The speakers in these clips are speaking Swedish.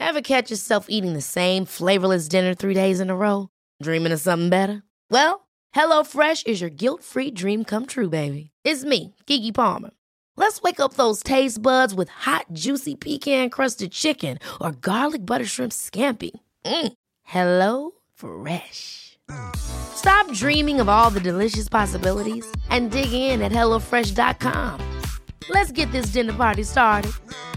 Ever catch yourself eating the same flavorless dinner 3 days in a row? Dreaming of something better? Well, HelloFresh is your guilt-free dream come true, baby. It's me, Keke Palmer. Let's wake up those taste buds with hot, juicy pecan-crusted chicken or garlic butter shrimp scampi. Hello Fresh. Stop dreaming of all the delicious possibilities and dig in at HelloFresh.com. Let's get this dinner party started.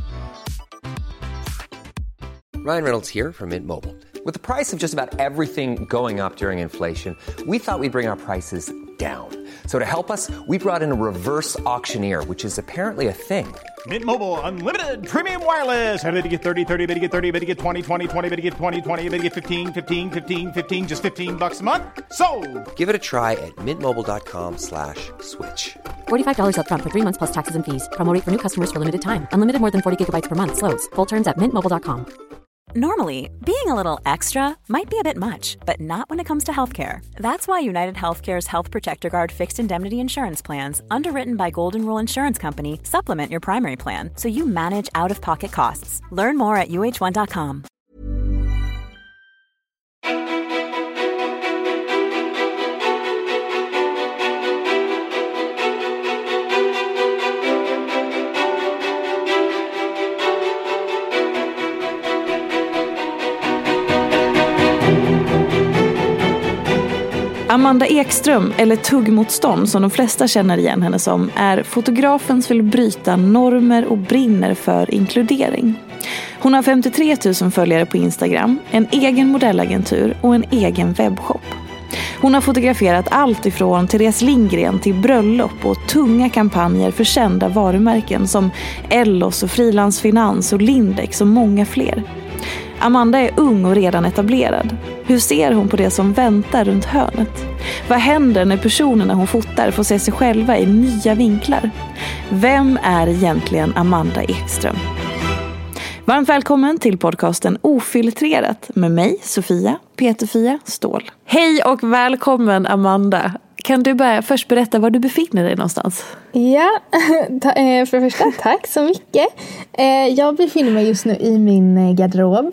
Ryan Reynolds here from Mint Mobile. With the price of just about everything going up during inflation, we thought we'd bring our prices down. So to help us, we brought in a reverse auctioneer, which is apparently a thing. Mint Mobile Unlimited Premium Wireless. How to get 30, 30, bit to get 30, bit to get 20, 20, 20, bit to get 20, 20, bit to get 15, 15, 15, 15, just $15 a month? Sold! Give it a try at mintmobile.com/switch. $45 up front for 3 months plus taxes and fees. Promo rate for new customers for limited time. Unlimited more than 40 gigabytes per month. Slows full terms at mintmobile.com. Normally, being a little extra might be a bit much, but not when it comes to healthcare. That's why United Healthcare's Health Protector Guard fixed indemnity insurance plans, underwritten by Golden Rule Insurance Company, supplement your primary plan so you manage out-of-pocket costs. Learn more at uh1.com. Amanda Ekström, eller Tuggmotstånd som de flesta känner igen henne som, är fotografen som vill bryta normer och brinner för inkludering. Hon har 53 000 följare på Instagram, en egen modellagentur och en egen webbshop. Hon har fotograferat allt ifrån Therese Lindgren till bröllop och tunga kampanjer för kända varumärken som Ellos och Frilansfinans och Lindex och många fler. Amanda är ung och redan etablerad. Hur ser hon på det som väntar runt hörnet? Vad händer när personerna hon fotar får se sig själva i nya vinklar? Vem är egentligen Amanda Ekström? Varmt välkommen till podcasten Ofiltrerat med mig, Sofia Peterfia Ståhl. Hej och välkommen Amanda. Kan du först berätta var du befinner dig någonstans? Ja, för det första, tack så mycket. Jag befinner mig just nu i min garderob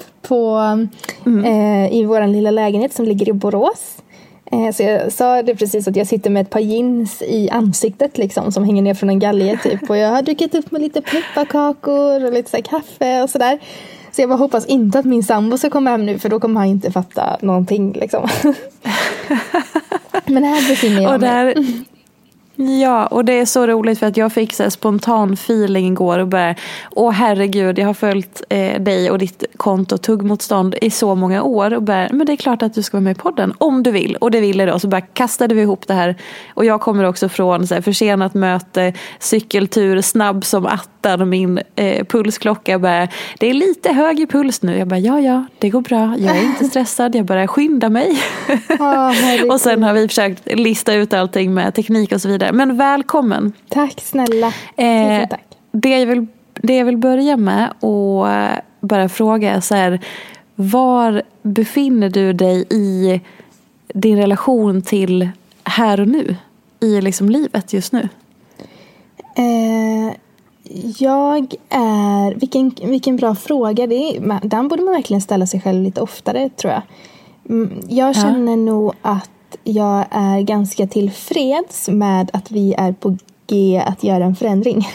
i vår lilla lägenhet som ligger i Borås. Så jag sa det precis att jag sitter med ett par jeans i ansiktet liksom, som hänger ner från en galge typ. Och jag har dukat upp med lite pepparkakor och lite så här kaffe och sådär. Så jag bara hoppas inte att min sambo ska komma hem nu, för då kommer han inte fatta någonting liksom. Men här befinner jag mig. Ja, och det är så roligt för att jag fick så här spontan feeling igår och bara, herregud, jag har följt dig och ditt konto Tuggmotstånd i så många år och bara, men det är klart att du ska vara med i podden om du vill. Och det ville då, så bara kastade vi ihop det här. Och jag kommer också från så här, försenat möte, cykeltur, snabb som attan och min pulsklocka bara, det är lite hög puls nu. Jag bara, ja, det går bra. Jag är inte stressad, jag bara skyndar mig. Och sen har vi försökt lista ut allting med teknik och så vidare. Men välkommen. Tack snälla. Tack. Det jag vill börja med och bara fråga är så här, var befinner du dig i din relation till här och nu i liksom livet just nu? Vilken bra fråga det är. Den borde man verkligen ställa sig själv lite oftare, tror jag. Jag känner nog att jag är ganska tillfreds med att vi är på G att göra en förändring.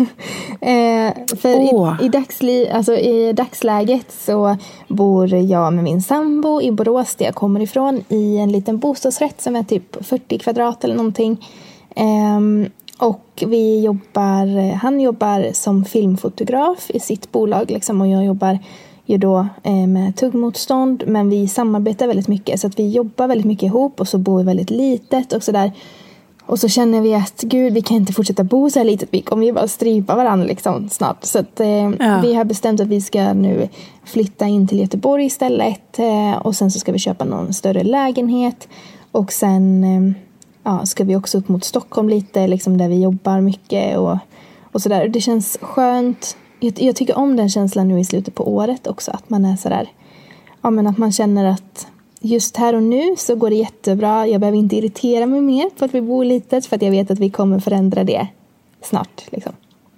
I dagsläget så bor jag med min sambo i Borås, där jag kommer ifrån, i en liten bostadsrätt som är typ 40 kvadrat eller någonting. Och han jobbar som filmfotograf i sitt bolag liksom, och jag jobbar ju då med Tuggmotstånd, men vi samarbetar väldigt mycket, så att vi jobbar väldigt mycket ihop, och så bor vi väldigt litet och sådär. Och så känner vi att gud, vi kan inte fortsätta bo så här litet, vi kommer ju bara strypa varandra liksom snart. Så att vi har bestämt att vi ska nu flytta in till Göteborg istället, och sen så ska vi köpa någon större lägenhet, och sen ska vi också upp mot Stockholm lite liksom, där vi jobbar mycket och sådär. Det känns skönt. Jag tycker om den känslan nu i slutet på året också, att man är sådär, men att man känner att just här och nu så går det jättebra. Jag behöver inte irritera mig mer på att vi bor litet, för att jag vet att vi kommer förändra det snart liksom.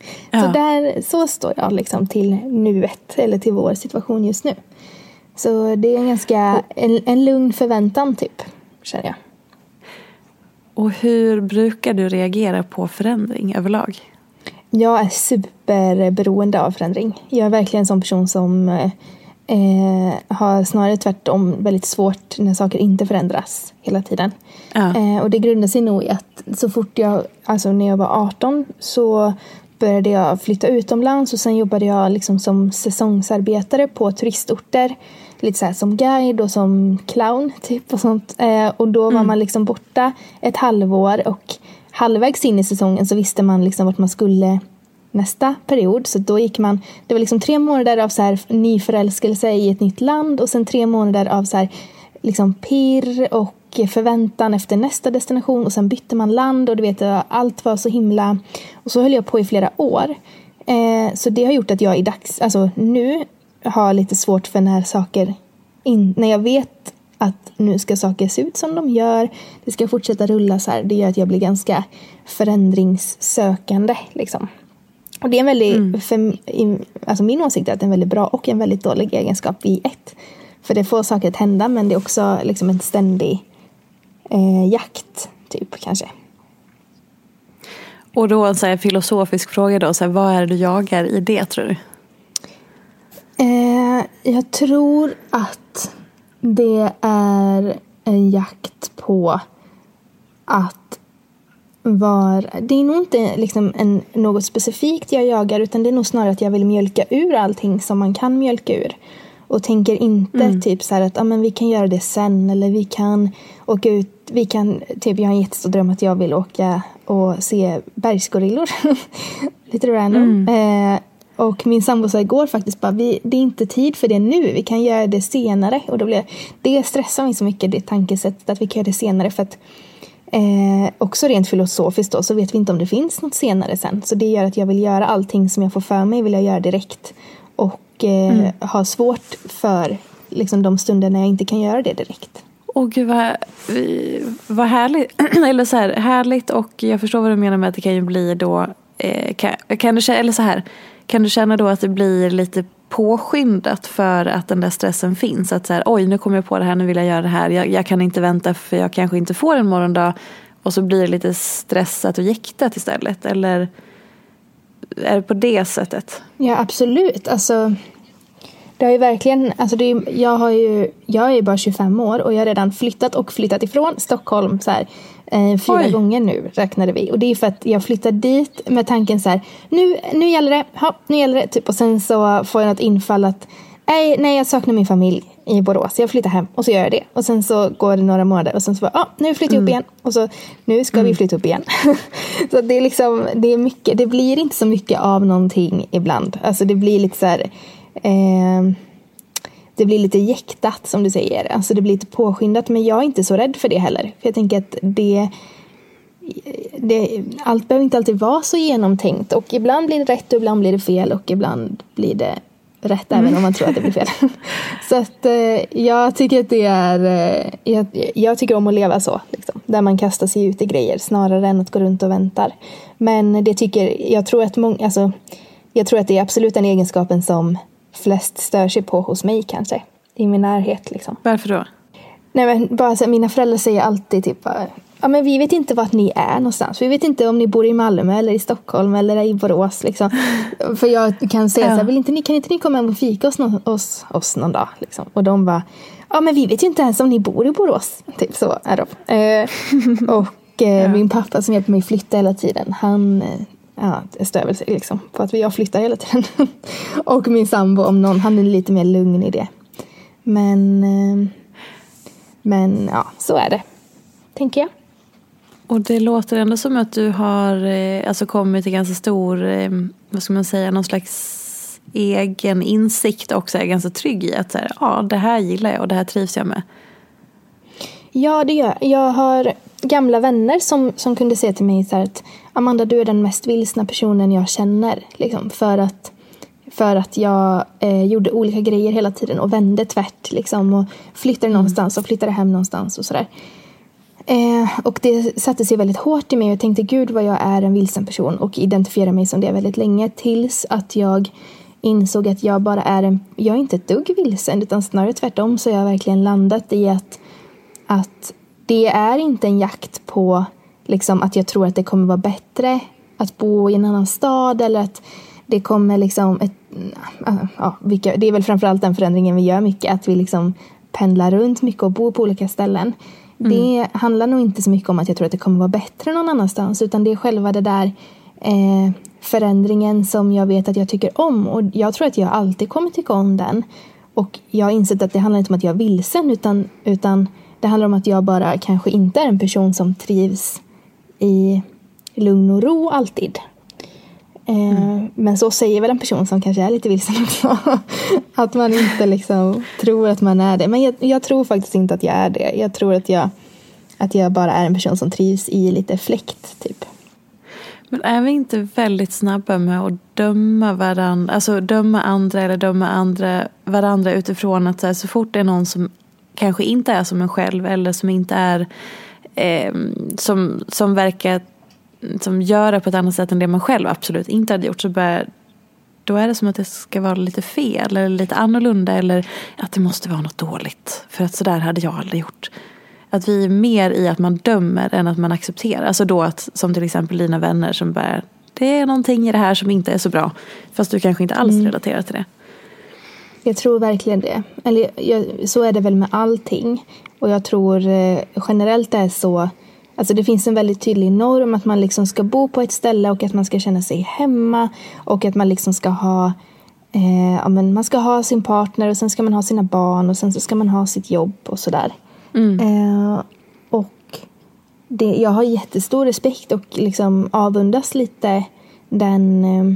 Så står jag liksom till nuet, eller till vår situation just nu. Så det är en ganska en lugn förväntan typ, känner jag. Och hur brukar du reagera på förändring överlag? Jag är superberoende av förändring. Jag är verkligen en sån person som har snarare tvärtom väldigt svårt när saker inte förändras hela tiden. Och det grundar sig nog i att så fort när jag var 18 så började jag flytta utomlands och sen jobbade jag liksom som säsongsarbetare på turistorter. Lite så här som guide och som clown typ och sånt. Och då var man liksom borta ett halvår och halvvägs in i säsongen så visste man liksom vart man skulle nästa period. Så då gick man, det var liksom 3 månader av så här nyförälskelse i ett nytt land och sen 3 månader av så här liksom pirr och förväntan efter nästa destination och sen bytte man land och du vet, allt var så himla, och så höll jag på i flera år. Så det har gjort att jag nu har lite svårt för när saker när jag vet att nu ska saker se ut som de gör, det ska fortsätta rulla så här, det gör att jag blir ganska förändringssökande liksom. Och det är en väldigt min åsikt är att det är en väldigt bra och en väldigt dålig egenskap i ett. För det får saker att hända, men det är också liksom en ständig jakt typ kanske. Och då en så här filosofisk fråga då, så här, vad är det du jagar i det, tror du? Jag tror att det är en jakt på att det är nog inte liksom något specifikt jag jagar, utan det är nog snarare att jag vill mjölka ur allting som man kan mjölka ur. Och tänker inte typ så här att men vi kan göra det sen, eller vi kan åka ut, typ jag har en jättestor dröm att jag vill åka och se bergsgorillor. Lite random. Och min sambo sa igår faktiskt bara, det är inte tid för det nu, vi kan göra det senare. Och då blev det stressar mig så mycket, det tankesättet att vi kan göra det senare, för att också rent filosofiskt då, så vet vi inte om det finns något senare sen. Så det gör att jag vill göra allting som jag får för mig, vill jag göra direkt. Och ha svårt för liksom, de stunder när jag inte kan göra det direkt. Åh gud, vad härligt. Eller så här, härligt, och jag förstår vad du menar med att det kan ju bli då kan du känna då att det blir lite påskyndat för att den där stressen finns, att så här, oj, nu kommer jag på det här, nu vill jag göra det här, jag kan inte vänta för jag kanske inte får en morgondag, och så blir det lite stressat och jäktat istället, eller är det på det sättet? Ja, absolut. Alltså, det har ju verkligen, alltså jag är ju bara 25 år och jag har redan flyttat ifrån Stockholm så här 4 gånger nu, räknade vi. Och det är för att jag flyttade dit med tanken så här, nu gäller det typ, och sen så får jag något infall att nej, jag saknar min familj i Borås, jag flyttar hem, och så gör jag det. Och sen så går det några månader och sen så nu flyttar jag upp igen, och så nu ska vi flytta upp igen. Så det är liksom, det är mycket, det blir inte så mycket av någonting ibland. Alltså det blir lite så här det blir lite jäktat som du säger, alltså det blir lite påskyndat, men jag är inte så rädd för det heller, för jag tänker att allt behöver inte alltid vara så genomtänkt, och ibland blir det rätt och ibland blir det fel, och ibland blir det rätt även om man tror att det blir fel. Så att jag tycker att det är jag tycker om att leva så liksom, där man kastar sig ut i grejer snarare än att gå runt och väntar. Men jag tror att det är absolut den egenskapen som flest stör sig på hos mig, kanske i min närhet liksom. Varför då? Nej, men bara så, mina föräldrar säger alltid typ, men vi vet inte vart ni är någonstans. Vi vet inte om ni bor i Malmö eller i Stockholm eller i Borås liksom. För jag kan säga så här, kan inte ni komma hem och fika oss någon dag liksom? Och de bara, men vi vet ju inte ens om ni bor i Borås. Typ så är de. Och min pappa som hjälper mig flytta hela tiden, han stör väl sig liksom på att jag flyttar hela tiden. Och min sambo, om någon, han är lite mer lugn i det. Men ja, så är det, tänker jag. Och det låter ändå som att du har kommit till ganska stor, vad ska man säga, någon slags egen insikt, också är ganska trygg i att så här, det här gillar jag och det här trivs jag med. Ja, det gör jag. Jag har gamla vänner som kunde säga till mig så här att Amanda, du är den mest vilsna personen jag känner liksom, för att jag gjorde olika grejer hela tiden och vände tvärt liksom, och flyttade någonstans och flyttade hem någonstans och sådär. Och det satte sig väldigt hårt i mig och jag tänkte gud vad jag är en vilsen person och identifierade mig som det väldigt länge tills att jag insåg att jag bara jag är inte ett dugg vilsen utan snarare tvärtom så har jag verkligen landat i att det är inte en jakt på liksom att jag tror att det kommer vara bättre att bo i en annan stad eller att det kommer liksom det är väl framförallt den förändringen vi gör mycket att vi liksom pendlar runt mycket och bor på olika ställen. Det handlar nog inte så mycket om att jag tror att det kommer vara bättre någon annanstans utan det är själva det där förändringen som jag vet att jag tycker om och jag tror att jag alltid kommer tycka om den och jag har insett att det handlar inte om att jag är vilsen utan det handlar om att jag bara kanske inte är en person som trivs i lugn och ro alltid. Men så säger väl en person som kanske är lite vilsen också. Att man inte liksom tror att man är det. Men jag tror faktiskt inte att jag är det. Jag tror att jag bara är en person som trivs i lite fläkt typ. Men är vi inte väldigt snabba med att döma varandra, alltså döma andra eller döma varandra utifrån att så fort det är någon som kanske inte är som en själv eller som inte är som verkar som gör det på ett annat sätt än det man själv absolut inte hade gjort så då är det som att det ska vara lite fel eller lite annorlunda eller att det måste vara något dåligt för att sådär hade jag aldrig gjort. Att vi är mer i att man dömer än att man accepterar. Alltså då att, som till exempel dina vänner som bara, det är någonting i det här som inte är så bra. Fast du kanske inte alls relaterar till det. Jag tror verkligen det. Eller så är det väl med allting. Och jag tror generellt det är så. Alltså det finns en väldigt tydlig norm att man liksom ska bo på ett ställe och att man ska känna sig hemma. Och att man liksom ska ha, man ska ha sin partner och sen ska man ha sina barn och sen så ska man ha sitt jobb och sådär. Och jag har jättestor respekt och liksom avundas lite den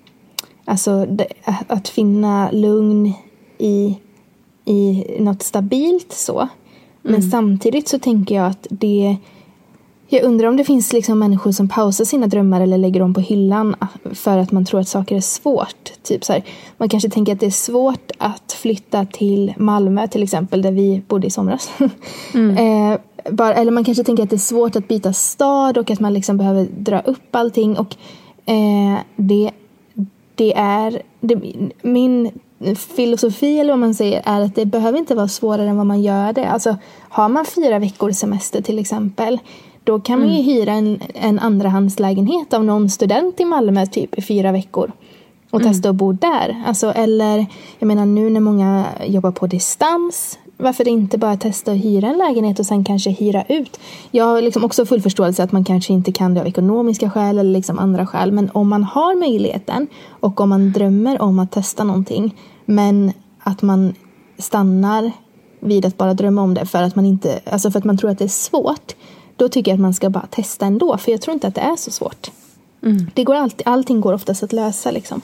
att finna lugn i något stabilt så. Men samtidigt så tänker jag att jag undrar om det finns liksom människor som pausar sina drömmar eller lägger dem på hyllan för att man tror att saker är svårt. Typ så här, man kanske tänker att det är svårt att flytta till Malmö till exempel där vi bodde i somras. Eller man kanske tänker att det är svårt att byta stad och att man liksom behöver dra upp allting och min filosofi eller vad man säger är att det behöver inte vara svårare än vad man gör det. Alltså har man 4 veckor semester till exempel då kan man ju hyra en andrahandslägenhet av någon student i Malmö typ i 4 veckor och testa att bo där. Alltså, eller jag menar nu när många jobbar på distans varför inte bara testa att hyra en lägenhet och sen kanske hyra ut. Jag har liksom också full förståelse att man kanske inte kan det av ekonomiska skäl eller liksom andra skäl. Men om man har möjligheten och om man drömmer om att testa någonting men att man stannar vid att bara drömma om det för att man tror att det är svårt, då tycker jag att man ska bara testa ändå. För jag tror inte att det är så svårt. Det går allting går oftast att lösa liksom.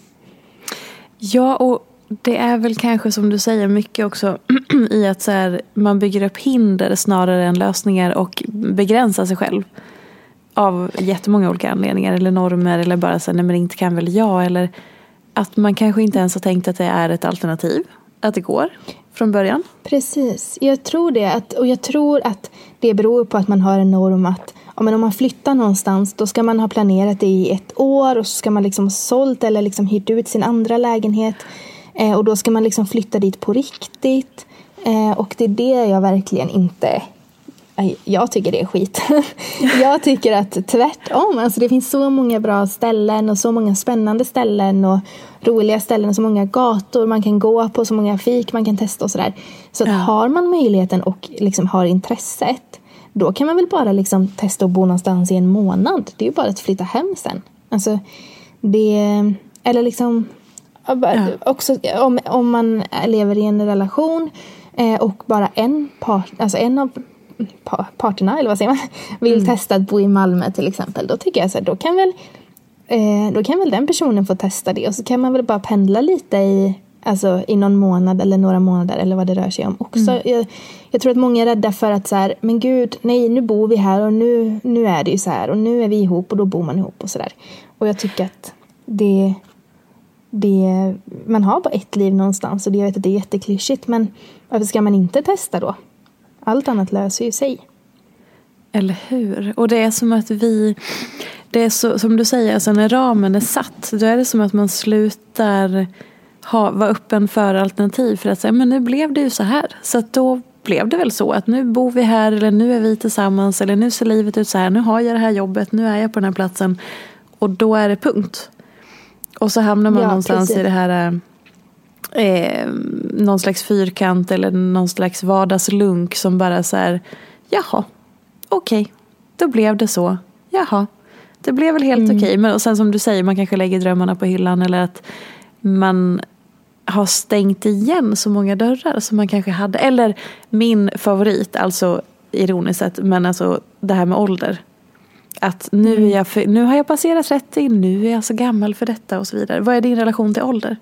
Ja, och det är väl kanske som du säger mycket också i att så här, man bygger upp hinder snarare än lösningar och begränsar sig själv av jättemånga olika anledningar eller normer eller bara så här, nej men inte kan väl jag eller att man kanske inte ens har tänkt att det är ett alternativ, att det går från början. Precis, jag tror det och jag tror att det beror på att man har en norm att om man flyttar någonstans då ska man ha planerat det i 1 år och så ska man liksom sålt eller liksom hyrt ut sin andra lägenhet. Och då ska man liksom flytta dit på riktigt. Och det är det jag verkligen inte... Jag tycker det är skit. Jag tycker att tvärtom. Alltså det finns så många bra ställen och så många spännande ställen och roliga ställen och så många gator man kan gå på, så många fik man kan testa och sådär. Så att har man möjligheten och liksom har intresset, då kan man väl bara liksom testa att bo någonstans i 1 månad. Det är ju bara att flytta hem sen. Alltså det... Eller liksom... Också om man lever i en relation och bara en av parterna eller vad säger man vill testa att bo i Malmö till exempel, då tycker jag så här, då kan väl den personen få testa det och så kan man väl bara pendla lite i någon månad eller några månader eller vad det rör sig om också. Jag tror att många är rädda för att så här, men gud, nej, nu bor vi här och nu är det ju så här och nu är vi ihop och då bor man ihop och sådär. Och jag tycker att man har bara ett liv någonstans och jag vet att det är jätteklyschigt, men varför ska man inte testa då? Allt annat löser ju sig. Eller hur? Och det är som att det är så, som du säger, alltså när ramen är satt, då är det som att man slutar vara öppen för alternativ, för att säga, men nu blev det ju så här, så att då blev det väl så att nu bor vi här, eller nu är vi tillsammans, eller nu ser livet ut så här, nu har jag det här jobbet, nu är jag på den här platsen, och då är det punkt. Och så hamnar man någonstans precis i det här någon slags fyrkant eller någon slags vardagslunk som bara så här, jaha, okej, då blev det så, jaha, det blev väl helt okej. Men och sen som du säger, man kanske lägger drömmarna på hyllan, eller att man har stängt igen så många dörrar som man kanske hade. Eller min favorit, alltså ironiskt sett, men alltså det här med ålder. Att nu har jag passerat 30, nu är jag så gammal för detta och så vidare. Vad är din relation till ålder?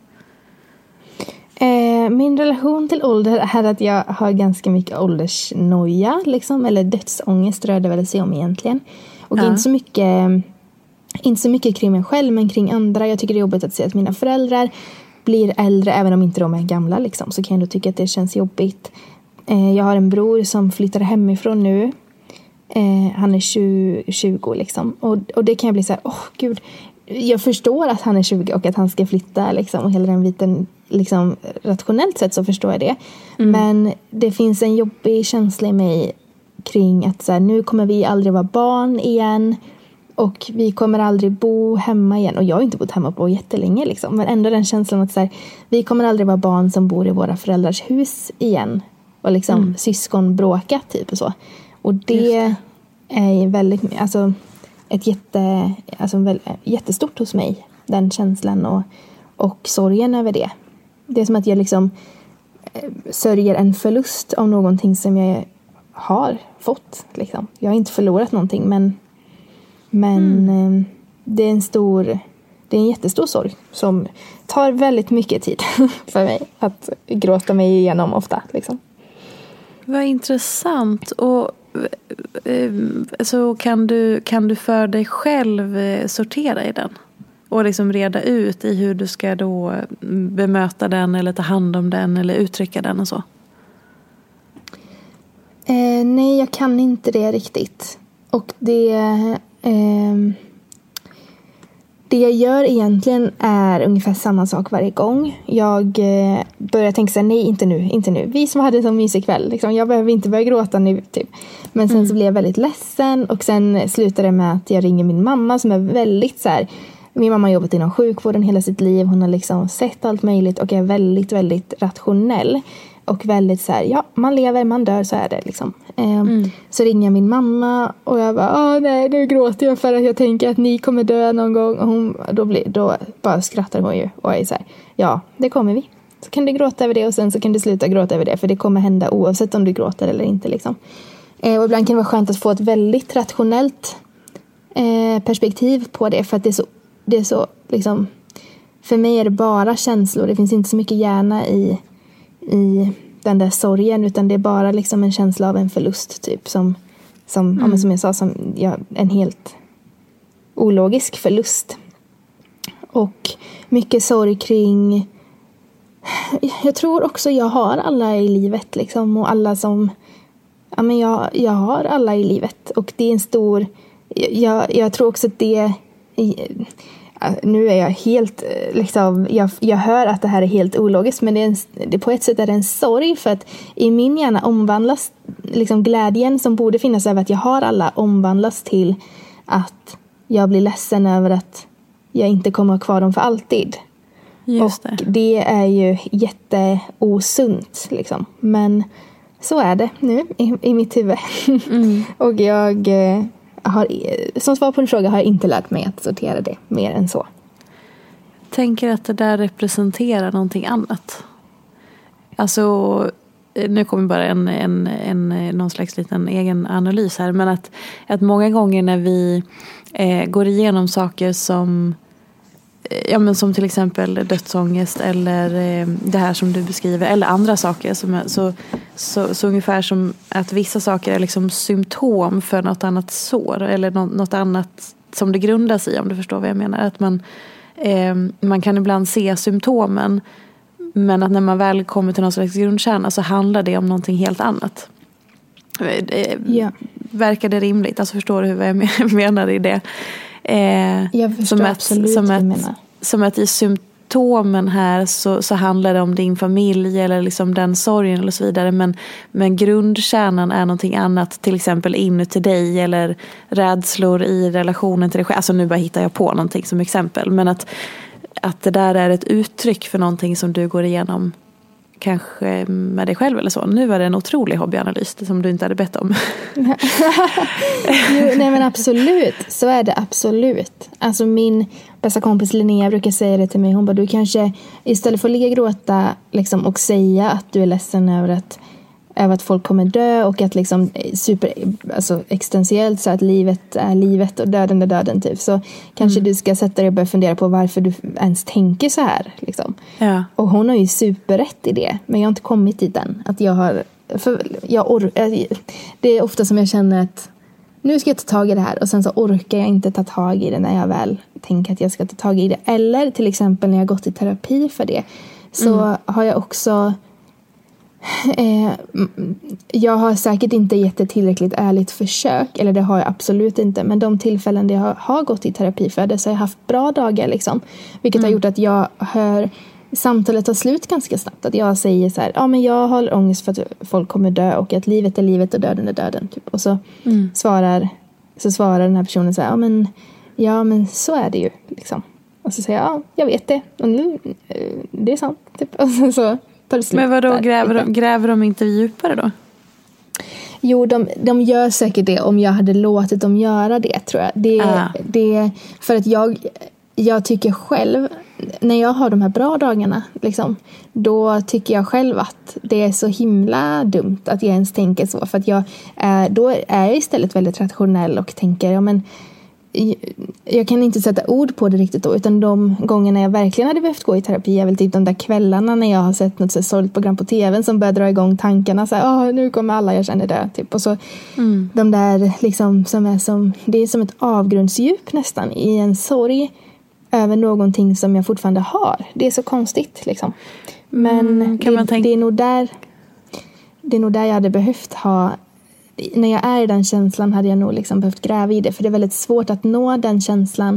Min relation till ålder är att jag har ganska mycket åldersnoja, liksom, eller dödsångest rör det väl sig om egentligen. Och inte så mycket kring mig själv, men kring andra. Jag tycker det är jobbigt att se att mina föräldrar blir äldre, även om inte de är gamla, liksom, så kan jag ändå tycka att det känns jobbigt. Jag har en bror som flyttar hemifrån nu. Han är 20 liksom. Och det kan jag bli så här, gud, jag förstår att han är 20 och att han ska flytta, liksom, och hela den biten, liksom, rationellt sett så förstår jag det. Men det finns en jobbig känsla i mig kring att så här, nu kommer vi aldrig vara barn igen, och vi kommer aldrig bo hemma igen. Och jag har inte bott hemma på jättelänge, liksom, men ändå den känslan att så här, vi kommer aldrig vara barn som bor i våra föräldrars hus igen, och liksom syskon bråka typ och så. Och det är väldigt, alltså jättestort hos mig, den känslan och sorgen över det. Det är som att jag liksom sörjer en förlust av någonting som jag har fått, liksom. Jag har inte förlorat någonting, men det är en jättestor sorg som tar väldigt mycket tid för mig att gråta mig igenom ofta, liksom. Vad intressant. Och så kan du för dig själv sortera i den och liksom reda ut i hur du ska då bemöta den, eller ta hand om den, eller uttrycka den och så? Nej, jag kan inte det riktigt. Och det jag gör egentligen är ungefär samma sak varje gång. Jag börjar tänka så här, nej, inte nu. Vi som hade en sån mysig kväll, liksom, jag behöver inte börja gråta nu, typ. Men sen så blir jag väldigt ledsen, och sen slutar det med att jag ringer min mamma, som är väldigt så här, min mamma har jobbat inom sjukvården hela sitt liv. Hon har liksom sett allt möjligt och är väldigt, väldigt rationell. Och väldigt så här, ja, man lever, man dör, så är det, liksom. Så ringer jag min mamma och jag bara, nej, nu gråter jag för att jag tänker att ni kommer dö någon gång. Och då bara skrattar hon ju och är så här, ja, det kommer vi. Så kan du gråta över det, och sen så kan du sluta gråta över det, för det kommer hända oavsett om du gråter eller inte, liksom. Och ibland kan det vara skönt att få ett väldigt rationellt perspektiv på det, för att det är så liksom, för mig är det bara känslor. Det finns inte så mycket hjärna i den där sorgen, utan det är bara liksom en känsla av en förlust, typ, som jag sa, en helt ologisk förlust. Och mycket sorg kring, jag tror också jag har alla i livet, liksom, och alla som, ja, men jag har alla i livet, och det är en stor, jag tror också att det, nu är jag helt, liksom, jag hör att det här är helt ologiskt, men det på ett sätt är det en sorg, för att i min hjärna omvandlas, liksom, glädjen som borde finnas över att jag har alla, omvandlas till att jag blir ledsen över att jag inte kommer ha kvar dem för alltid. Just det. Och det är ju jätteosunt, liksom. Men så är det nu i mitt huvud. Och jag har, som svar på en fråga, har jag inte lärt mig att sortera det mer än så. Tänker att det där representerar någonting annat. Alltså, nu kommer bara någon slags liten egen analys här, men att många gånger när vi går igenom saker som, ja, men som till exempel dödsångest, eller det här som du beskriver, eller andra saker, så ungefär som att vissa saker är liksom symptom för något annat sår, eller något annat som det grundas i, om du förstår vad jag menar. Att man kan ibland se symptomen, men att när man väl kommer till någon slags grundkärna så handlar det om någonting helt annat. verkar det rimligt? Alltså förstår du vad jag menar i det? Jag förstår absolut vad du menar. Som att i symptomen här så handlar det om din familj eller liksom den sorgen eller så vidare. Men grundkärnan är någonting annat, till exempel inuti dig eller rädslor i relationen till dig själv. Alltså nu bara hittar jag på någonting som exempel. Men att det där är ett uttryck för någonting som du går igenom kanske med dig själv eller så. Nu var det en otrolig hobbyanalys som du inte hade bett om. Jo, nej men absolut, så är det absolut. Alltså min bästa kompis Linnea brukar säga det till mig. Hon bara, du kanske istället för att ligga och gråta liksom, och säga att du är ledsen över att folk kommer dö och att liksom alltså existentiellt så att livet är livet och döden är döden typ, så kanske du ska sätta dig och börja fundera på varför du ens tänker så här liksom. Ja. Och hon har ju superrätt i det, men jag har inte kommit dit än att jag har, det är ofta som jag känner att nu ska jag ta tag i det här och sen så orkar jag inte ta tag i det när jag väl tänker att jag ska ta tag i det. Eller till exempel när jag gått i terapi för det, så har jag också jag har säkert inte gett ett tillräckligt ärligt försök, eller det har jag absolut inte, men de tillfällen där jag har gått i terapi för det så har jag haft bra dagar liksom, vilket har gjort att jag hör samtalet tar slut ganska snabbt, att jag säger så här, ja men jag har ångest för att folk kommer dö och att livet är livet och döden är döden typ. Och så svarar den här personen så här, ja men så är det ju liksom. Och så säger jag, ja jag vet det och nu, det är sant typ. Och så men vadå, gräver de inte djupare då? Jo, de gör säkert det om jag hade låtit dem göra det, tror jag. Det för att jag tycker själv, när jag har de här bra dagarna liksom, då tycker jag själv att det är så himla dumt att jag ens tänker så, för att då är jag istället väldigt rationell och tänker, ja men jag kan inte sätta ord på det riktigt då, utan de gångerna jag verkligen hade behövt gå i terapi är väl typ de där kvällarna när jag har sett något så sorgligt program på tvn som börjar dra igång tankarna så här, nu kommer alla jag känner dö typ. Och så de där liksom det är som ett avgrundsdjup nästan i en sorg över någonting som jag fortfarande har. Det är så konstigt liksom. Men det är nog där jag hade behövt ha. När jag är i den känslan hade jag nog liksom behövt gräva i det. För det är väldigt svårt att nå den känslan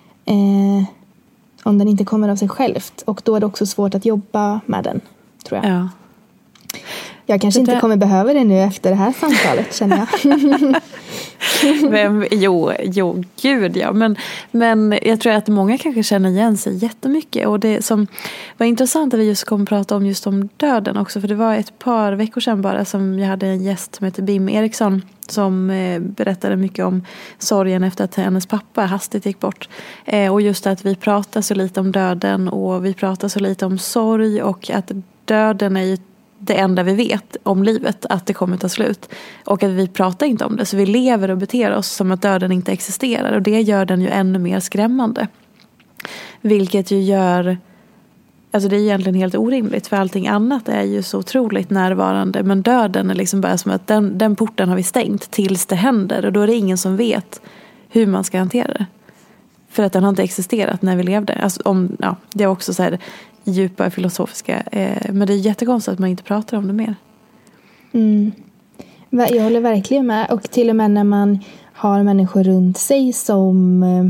om den inte kommer av sig självt. Och då är det också svårt att jobba med den, tror jag. Ja. Jag kanske inte kommer behöva det nu efter det här samtalet, känner jag. Jo, gud ja. Men jag tror att många kanske känner igen sig jättemycket. Och det som var intressant att vi just kom att prata om just om döden också. För det var ett par veckor sedan bara som jag hade en gäst som heter Bim Eriksson, som berättade mycket om sorgen efter att hennes pappa hastigt gick bort. Och just att vi pratar så lite om döden och vi pratar så lite om sorg, och att döden är ju det enda vi vet om livet, att det kommer ta slut, och att vi pratar inte om det, så vi lever och beter oss som att döden inte existerar, och det gör den ju ännu mer skrämmande, vilket ju gör, alltså det är egentligen helt orimligt, för allting annat är ju så otroligt närvarande, men döden är liksom bara som att den porten har vi stängt tills det händer, och då är det ingen som vet hur man ska hantera det, för att den har inte existerat när vi levde. Alltså det är också så här djupa filosofiska, men det är jättekonstigt att man inte pratar om det mer. Jag håller verkligen med, och till och med när man har människor runt sig som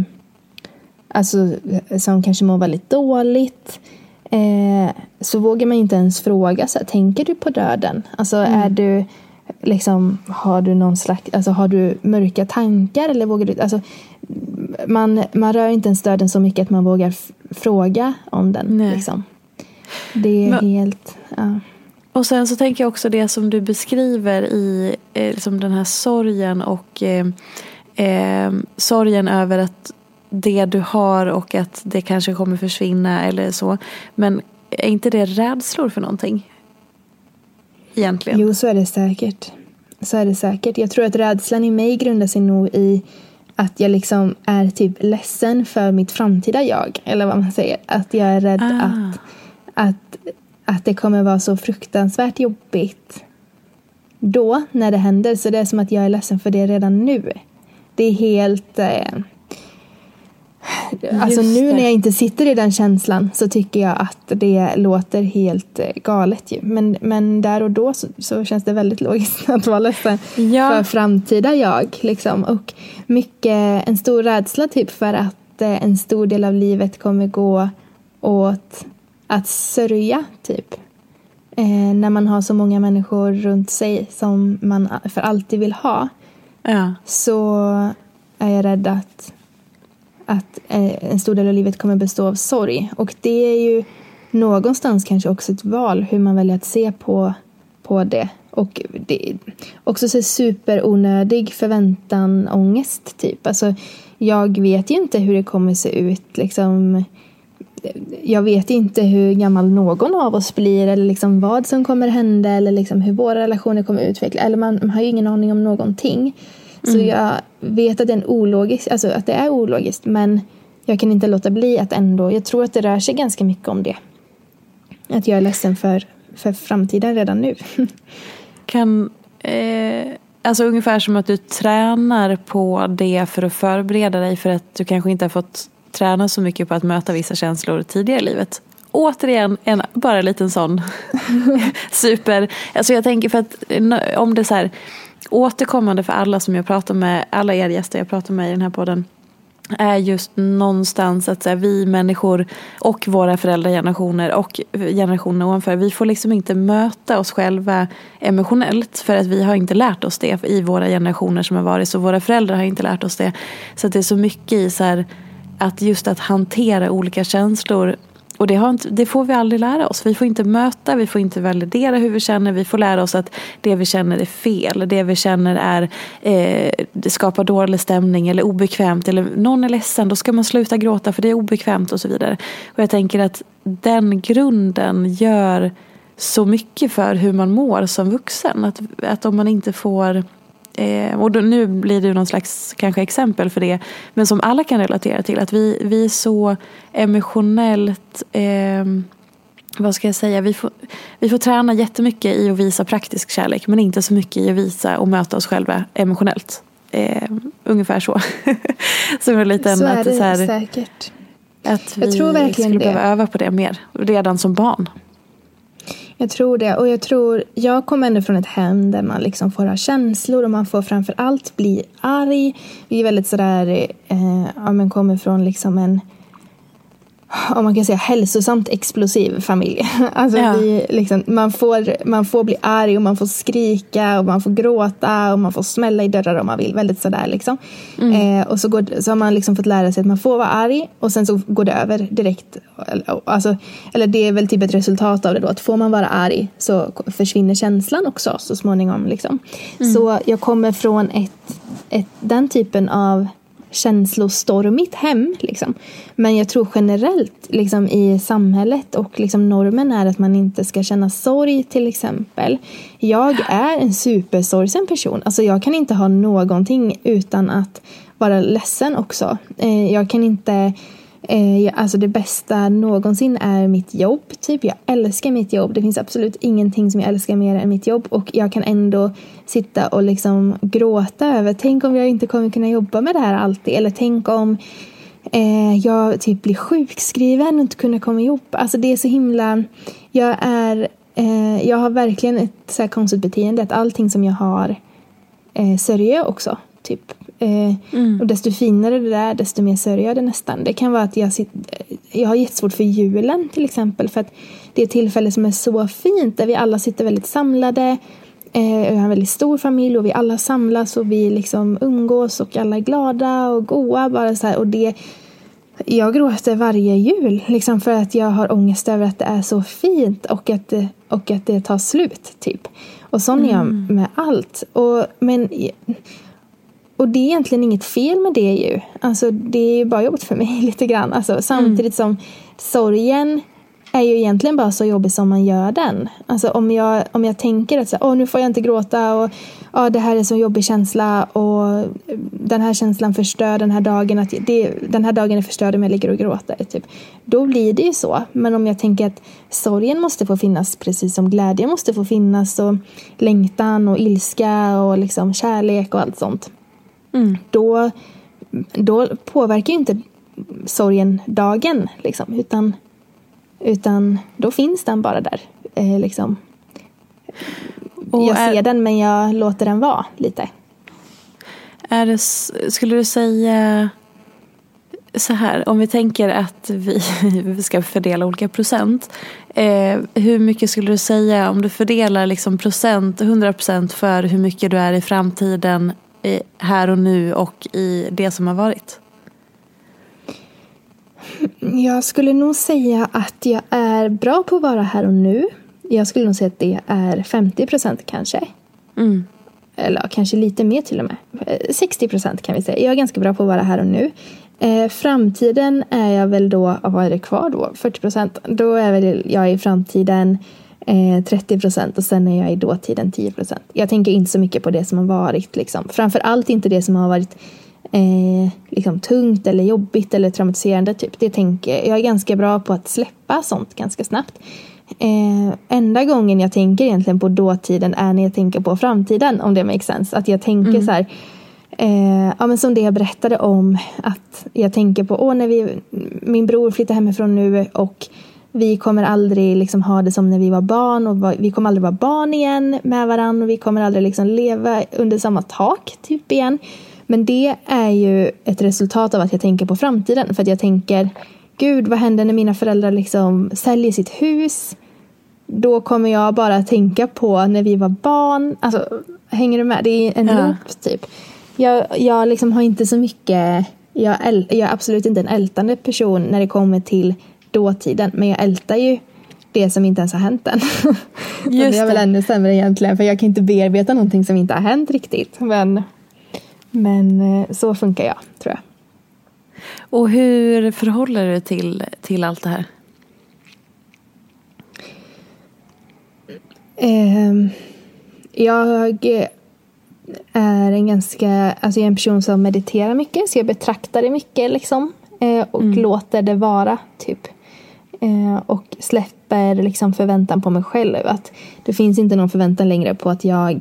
kanske mår väldigt dåligt, så vågar man inte ens fråga så här, tänker du på döden? Alltså är du liksom, har du någon slags, alltså har du mörka tankar, eller vågar du, alltså man rör inte ens döden så mycket att man vågar fråga om den. Liksom. Det är helt... Ja. Och sen så tänker jag också det som du beskriver i liksom den här sorgen och sorgen över att det du har och att det kanske kommer försvinna eller så. Men är inte det rädslor för någonting? Egentligen. Jo, så är det säkert. Jag tror att rädslan i mig grundar sig nog i att jag liksom är typ ledsen för mitt framtida jag. Eller vad man säger. Att jag är rädd att det kommer vara så fruktansvärt jobbigt då när det händer. Så det är som att jag är ledsen för det redan nu. Det är helt... alltså nu när jag inte sitter i den känslan så tycker jag att det låter helt galet ju. Men där och då så känns det väldigt logiskt att vara ledsen för framtida jag liksom. Och mycket, en stor rädsla typ för att en stor del av livet kommer gå åt att sörja typ. När man har så många människor runt sig som man för alltid vill ha. Ja. Så är jag rädd att en stor del av livet kommer bestå av sorg. Och det är ju någonstans kanske också ett val hur man väljer att se på det. Och det är också så superonödig förväntan, ångest typ. Alltså jag vet ju inte hur det kommer se ut liksom. Jag vet inte hur gammal någon av oss blir eller liksom vad som kommer hända eller liksom hur våra relationer kommer utvecklas. Eller man har ju ingen aning om någonting. Så jag vet att det är att det är ologiskt, men jag kan inte låta bli att ändå, jag tror att det rör sig ganska mycket om det. Att jag är ledsen för framtiden redan nu. Alltså ungefär som att du tränar på det för att förbereda dig för att du kanske inte har fått träna så mycket på att möta vissa känslor tidigare i livet. Återigen, bara en liten sån super. Alltså jag tänker för att om det är så här återkommande för alla som jag pratar med, alla er gäster jag pratar med i den här podden, är just någonstans att så här, vi människor och våra föräldragenerationer och generationer ovanför, vi får liksom inte möta oss själva emotionellt för att vi har inte lärt oss det i våra generationer som har varit, så våra föräldrar har inte lärt oss det. Så att det är så mycket i så här, att just att hantera olika känslor, och det får vi aldrig lära oss. Vi får inte möta, vi får inte validera hur vi känner. Vi får lära oss att det vi känner är fel. Det vi känner är det skapar dålig stämning eller obekvämt. Eller någon är ledsen, då ska man sluta gråta för det är obekvämt och så vidare. Och jag tänker att den grunden gör så mycket för hur man mår som vuxen. Att om man inte får... och då, nu blir det någon slags kanske exempel för det, men som alla kan relatera till, att vi är så emotionellt vad ska jag säga, vi får träna jättemycket i att visa praktisk kärlek, men inte så mycket i att visa och möta oss själva emotionellt, ungefär så. Som en liten, så är det så här, säkert att jag tror verkligen skulle det. behöva öva på det mer redan som barn. Jag tror det, och jag kommer ändå från ett hem där man liksom får ha känslor och man får framförallt bli arg. Vi är väldigt sådär, man kommer från liksom en, om man kan säga, hälsosamt explosiv familj. Alltså vi liksom, man får bli arg och man får skrika och man får gråta och man får smälla i dörrar om man vill, väldigt sådär liksom. Och så har man liksom fått lära sig att man får vara arg och sen så går det över direkt. Alltså, eller det är väl typ ett resultat av det då, att får man vara arg så försvinner känslan också så småningom liksom. Så jag kommer från den typen av känslostormigt hem liksom. Men jag tror generellt liksom, i samhället och liksom, normen är att man inte ska känna sorg till exempel. Jag är en supersorgsen person. Alltså jag kan inte ha någonting utan att vara ledsen också. Jag kan inte alltså det bästa någonsin är mitt jobb typ. Jag älskar mitt jobb. Det finns absolut ingenting som jag älskar mer än mitt jobb. Och jag kan ändå sitta och liksom gråta över, tänk om jag inte kommer kunna jobba med det här alltid. Eller tänk om jag typ blir sjukskriven och inte kunna komma ihop. Alltså det är så himla... Jag har verkligen ett så här konstigt beteende att allting som jag har sörjer också typ. Och desto finare det är, desto mer sörjer jag det nästan. Det kan vara att jag har jättesvårt för julen till exempel, för att det är ett tillfälle som är så fint där vi alla sitter väldigt samlade. Jag har en väldigt stor familj och vi alla samlas och vi liksom umgås och alla är glada och goa bara så här, och det jag gråter varje jul liksom, för att jag har ångest över att det är så fint och att det tar slut typ. Och sån är jag med allt. Och det är egentligen inget fel med det ju. Alltså det är ju bara jobbigt för mig lite grann. Alltså, samtidigt som sorgen är ju egentligen bara så jobbig som man gör den. Alltså om jag tänker att så, nu får jag inte gråta och det här är så jobbig känsla och den här känslan förstör den här dagen, den här dagen är förstörd om jag ligger och gråter typ. Då blir det ju så. Men om jag tänker att sorgen måste få finnas precis som glädje måste få finnas och längtan och ilska och liksom kärlek och allt sånt. Då påverkar ju inte sorgen-dagen liksom, utan då finns den bara där liksom. Jag ser den, men jag låter den vara lite. Skulle du säga så här, om vi tänker att vi ska fördela olika procent, hur mycket skulle du säga om du fördelar liksom 100% för hur mycket du är i framtiden, här och nu och i det som har varit? Jag skulle nog säga att jag är bra på att vara här och nu. Jag skulle nog säga att det är 50% kanske. Eller kanske lite mer till och med. 60% kan vi säga. Jag är ganska bra på att vara här och nu. Framtiden är jag väl då, vad är det kvar då? 40%. Då är väl jag i framtiden 30% och sen är jag i dåtiden 10%. Jag tänker inte så mycket på det som har varit. Liksom. Framförallt inte det som har varit liksom tungt eller jobbigt eller traumatiserande. Typ. Jag är ganska bra på att släppa sånt ganska snabbt. Enda gången jag tänker egentligen på dåtiden är när jag tänker på framtiden, om det makes sense. Att jag tänker så här, men som det jag berättade om, att jag tänker på när min bror flyttar hemifrån nu och vi kommer aldrig liksom ha det som när vi var barn, och vi kommer aldrig vara barn igen med varandra, och vi kommer aldrig liksom leva under samma tak typ igen. Men det är ju ett resultat av att jag tänker på framtiden, för att jag tänker, gud, vad händer när mina föräldrar liksom säljer sitt hus? Då kommer jag bara tänka på när vi var barn. Alltså, hänger du med? Det är en loop typ. Jag liksom har inte så mycket... Jag är absolut inte en ältande person när det kommer till dåtiden. Men jag ältar ju det som inte ens har hänt än. Just det är väl ännu sämre egentligen. För jag kan inte bearbeta någonting som inte har hänt riktigt. Men så funkar jag, tror jag. Och hur förhåller du till allt det här? Jag är jag är en person som mediterar mycket, så jag betraktar det mycket liksom, och låter det vara typ, och släpper liksom förväntan på mig själv, att det finns inte någon förväntan längre på att jag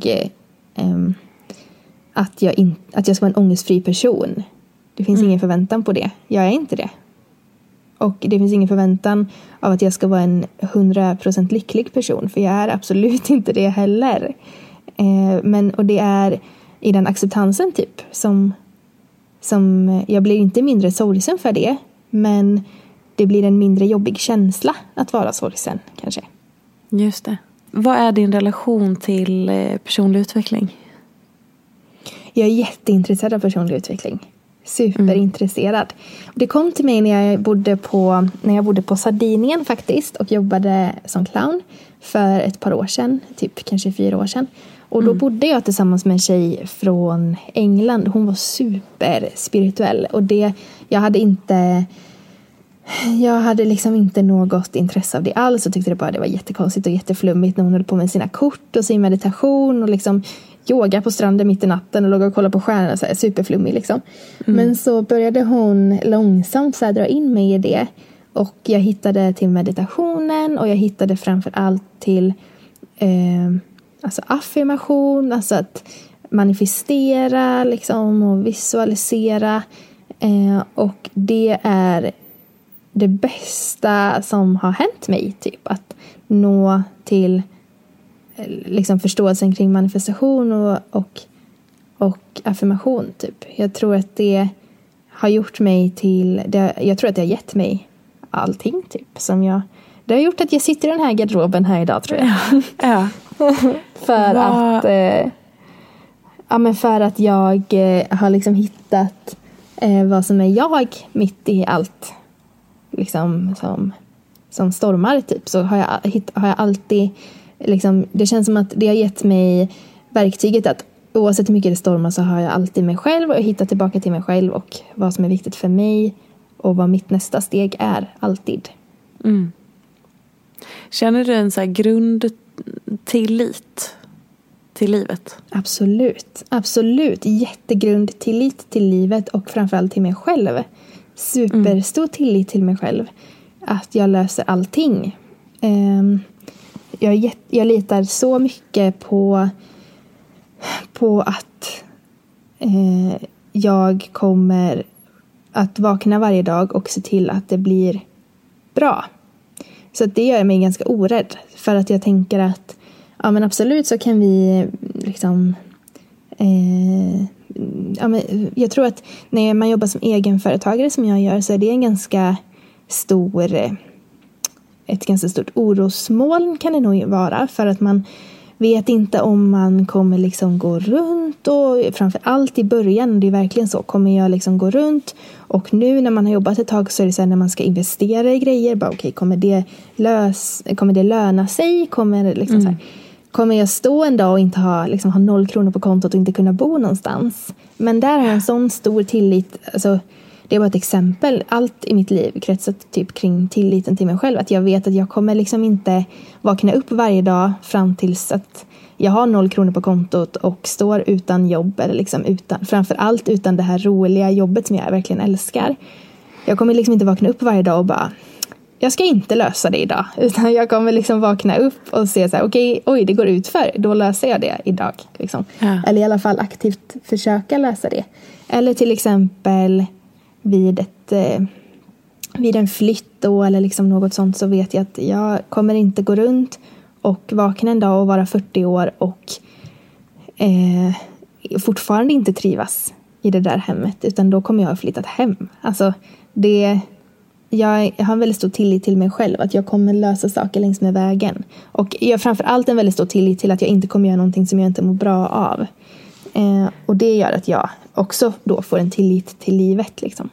ska vara en ångestfri person. Det finns ingen förväntan på det. Jag är inte det. Och det finns ingen förväntan av att jag ska vara en 100% lycklig person. För jag är absolut inte det heller. Och det är i den acceptansen typ som jag blir inte mindre sorgsen för det. Men det blir en mindre jobbig känsla att vara sorgsen kanske. Just det. Vad är din relation till personlig utveckling? Jag är jätteintresserad av personlig utveckling. Superintresserad. Det kom till mig när jag bodde på Sardinien faktiskt och jobbade som clown för ett par år sedan, typ kanske 4 år sedan. Och då bodde jag tillsammans med en tjej från England. Hon var superspirituell, och jag hade liksom inte något intresse av det alls, och tyckte det var jättekonstigt och jätteflummigt när hon höll på med sina kort och sin meditation och liksom yoga på stranden mitt i natten och låg och kollade på stjärnorna, så här superflummig liksom. Men så började hon långsamt så här dra in mig i det, och jag hittade till meditationen, och jag hittade framförallt till alltså affirmation, alltså att manifestera liksom, och visualisera, och det är det bästa som har hänt mig typ, att nå till liksom förståelsen kring manifestation och affirmation typ. Jag tror att det har gjort mig till jag tror att det har gett mig allting typ som det har gjort att jag sitter i den här garderoben här idag, tror jag. Ja. för att jag har liksom hittat vad som är jag mitt i allt liksom som stormar typ, så har jag alltid liksom, det känns som att det har gett mig verktyget att oavsett hur mycket det stormar så har jag alltid mig själv, och jag hittar tillbaka till mig själv och vad som är viktigt för mig och vad mitt nästa steg är alltid. Känner du en så här grundtillit till livet? Absolut, jättegrundtillit till livet, och framförallt till mig själv. Superstor tillit till mig själv, att jag löser allting. Jag litar så mycket på att jag kommer att vakna varje dag och se till att det blir bra. Så att det gör mig ganska orädd. För att jag tänker att ja, men absolut så kan vi liksom... men jag tror att när man jobbar som egenföretagare som jag gör så är det en ganska stor... Ett ganska stort orosmoln kan det nog vara. För att man vet inte om man kommer liksom gå runt. Och framför allt i början, det är verkligen så. Kommer jag liksom gå runt. Och nu när man har jobbat ett tag så är det så här när man ska investera i grejer. Bara okej, kommer det löna sig? Kommer jag stå en dag och inte ha 0 kronor på kontot och inte kunna bo någonstans? Men där har jag en sån stor tillit. Alltså, det är bara ett exempel. Allt i mitt liv kretsat typ kring tilliten till mig själv. Att jag vet att jag kommer liksom inte vakna upp varje dag fram tills att jag har 0 kronor på kontot och står utan jobb. Eller liksom framförallt utan det här roliga jobbet som jag verkligen älskar. Jag kommer liksom inte vakna upp varje dag och bara... Jag ska inte lösa det idag. Utan jag kommer liksom vakna upp och se så här, oj, det går ut för. Då löser jag det idag. Liksom. Ja. Eller i alla fall aktivt försöka lösa det. Eller till exempel vid en flytt då, eller liksom något sånt, så vet jag att jag kommer inte gå runt och vakna en dag och vara 40 år och fortfarande inte trivas i det där hemmet. Utan då kommer jag ha flyttat hem. Alltså jag har en väldigt stor tillit till mig själv. Att jag kommer lösa saker längs med vägen. Och jag har framförallt en väldigt stor tillit till att jag inte kommer göra någonting som jag inte mår bra av. Och det gör att jag också då får en tillit till livet. Liksom.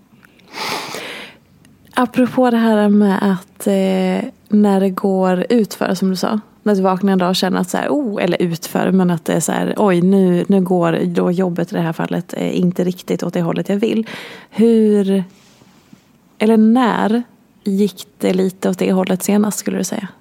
Apropå det här med att när det går utför, som du sa. När du vaknar en dag och känner att så här, eller utför, men att det är så här, oj, nu går då jobbet i det här fallet inte riktigt åt det hållet jag vill. När gick det lite åt det hållet senast, skulle du säga?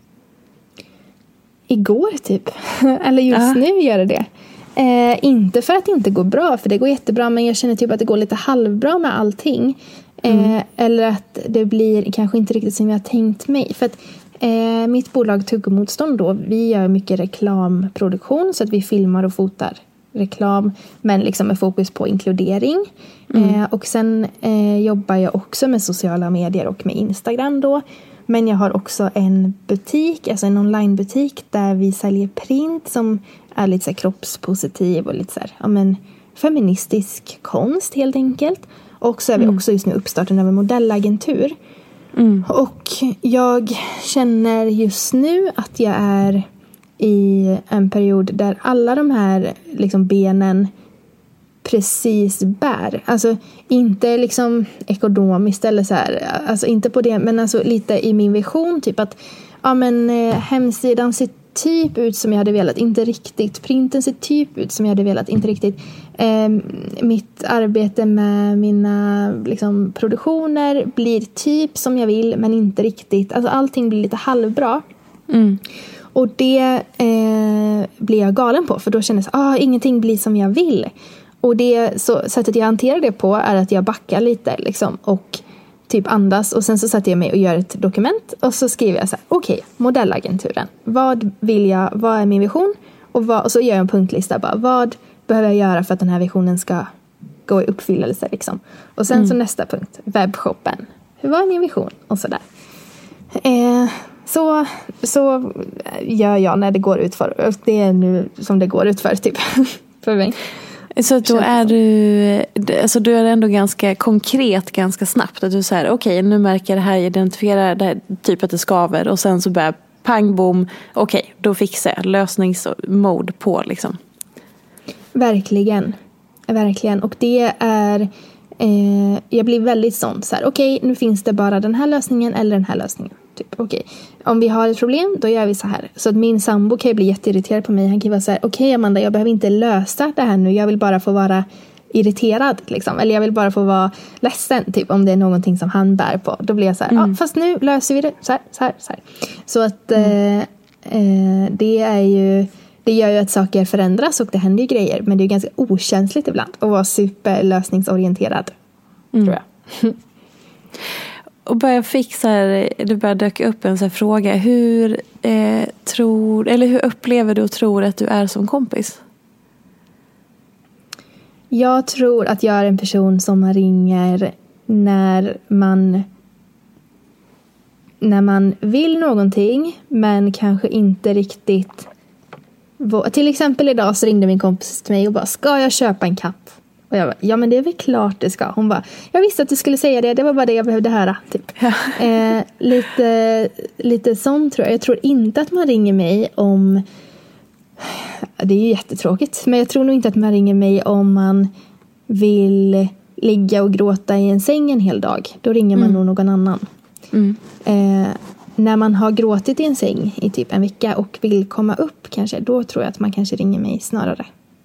Igår typ. Eller just nu gör det. Inte för att det inte går bra, för det går jättebra, men jag känner typ att det går lite halvbra med allting. Eller att det blir kanske inte riktigt som jag tänkt mig. För att mitt bolag Tuggmotstånd då, vi gör mycket reklamproduktion, så att vi filmar och fotar reklam, men liksom med fokus på inkludering. Och sen jobbar jag också med sociala medier och med Instagram då. Men jag har också en butik, alltså en onlinebutik där vi säljer print som är lite så här kroppspositiv och lite så här, feministisk konst helt enkelt. Och så är vi också just nu uppstarten av en modellagentur. Och jag känner just nu att jag är i en period där alla de här liksom benen precis bär. Alltså inte liksom ekonomiskt eller så här, alltså inte på det, men alltså lite i min vision typ att hemsidan ser typ ut som jag hade velat, inte riktigt. Printen ser typ ut som jag hade velat, inte riktigt. Mitt arbete med mina liksom produktioner blir typ som jag vill, men inte riktigt. Alltså allting blir lite halvbra. Och det blir jag galen på, för då känner jag ingenting blir som jag vill. Och det sättet jag hanterar det på är att jag backar lite liksom, och typ andas, och sen så sätter jag mig och gör ett dokument och så skriver jag så här: okej, modellagenturen, vad vill jag, vad är min vision, och så gör jag en punktlista bara, vad behöver jag göra för att den här visionen ska gå i uppfyllelse liksom. Och sen så nästa punkt, webbshoppen, vad är min vision, och sådär. Så gör jag när det går ut för, och det är nu som det går ut för typ för mig. Så då är du är ändå ganska konkret ganska snabbt, att du säger okej, nu märker jag det här, identifierar det här, typ att det skaver, och sen så börjar pang bom, okej, då fixar jag lösningsmode på liksom. Verkligen, och det är jag blir väldigt sånt så här, okej, nu finns det bara den här lösningen eller den här lösningen. Typ, okej. Om vi har ett problem, då gör vi så här. Så att min sambo kan bli jätteirriterad på mig. Han kan vara så här: okej Amanda, jag behöver inte lösa det här nu. Jag vill bara få vara irriterad liksom. Eller jag vill bara få vara ledsen typ, om det är någonting som han bär på. Då blir jag så här, fast nu löser vi det så här. Så att det gör ju att saker förändras och det händer ju grejer. Men det är ju ganska okänsligt ibland att vara superlösningsorienterad, tror jag. Och du börjar döka upp en sån här fråga. Hur upplever du och tror att du är som kompis? Jag tror att jag är en person som man ringer när man vill någonting men kanske inte riktigt. Till exempel idag så ringde min kompis till mig och bara, ska jag köpa en katt? Och jag bara, ja men det är väl klart det ska. Hon bara, jag visste att du skulle säga det. Det var bara det jag behövde höra. Typ. Ja. Lite sånt tror jag. Jag tror inte att man ringer mig om... Det är ju jättetråkigt. Men jag tror nog inte att man ringer mig om man vill ligga och gråta i en säng en hel dag. Då ringer man nog någon annan. När man har gråtit i en säng i typ en vecka och vill komma upp kanske, då tror jag att man kanske ringer mig snarare.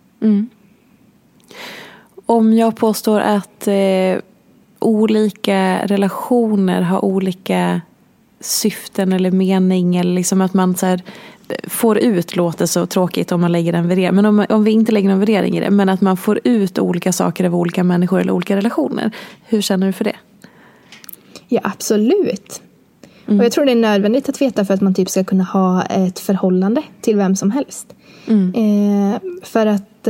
Om jag påstår att olika relationer har olika syften eller mening, eller liksom att man så här, får ut, låter så tråkigt om man lägger en värdering, men om vi inte lägger en värdering i det, men att man får ut olika saker av olika människor eller olika relationer, hur känner du för det? Ja, absolut. Och jag tror det är nödvändigt att veta för att man typ ska kunna ha ett förhållande till vem som helst. För att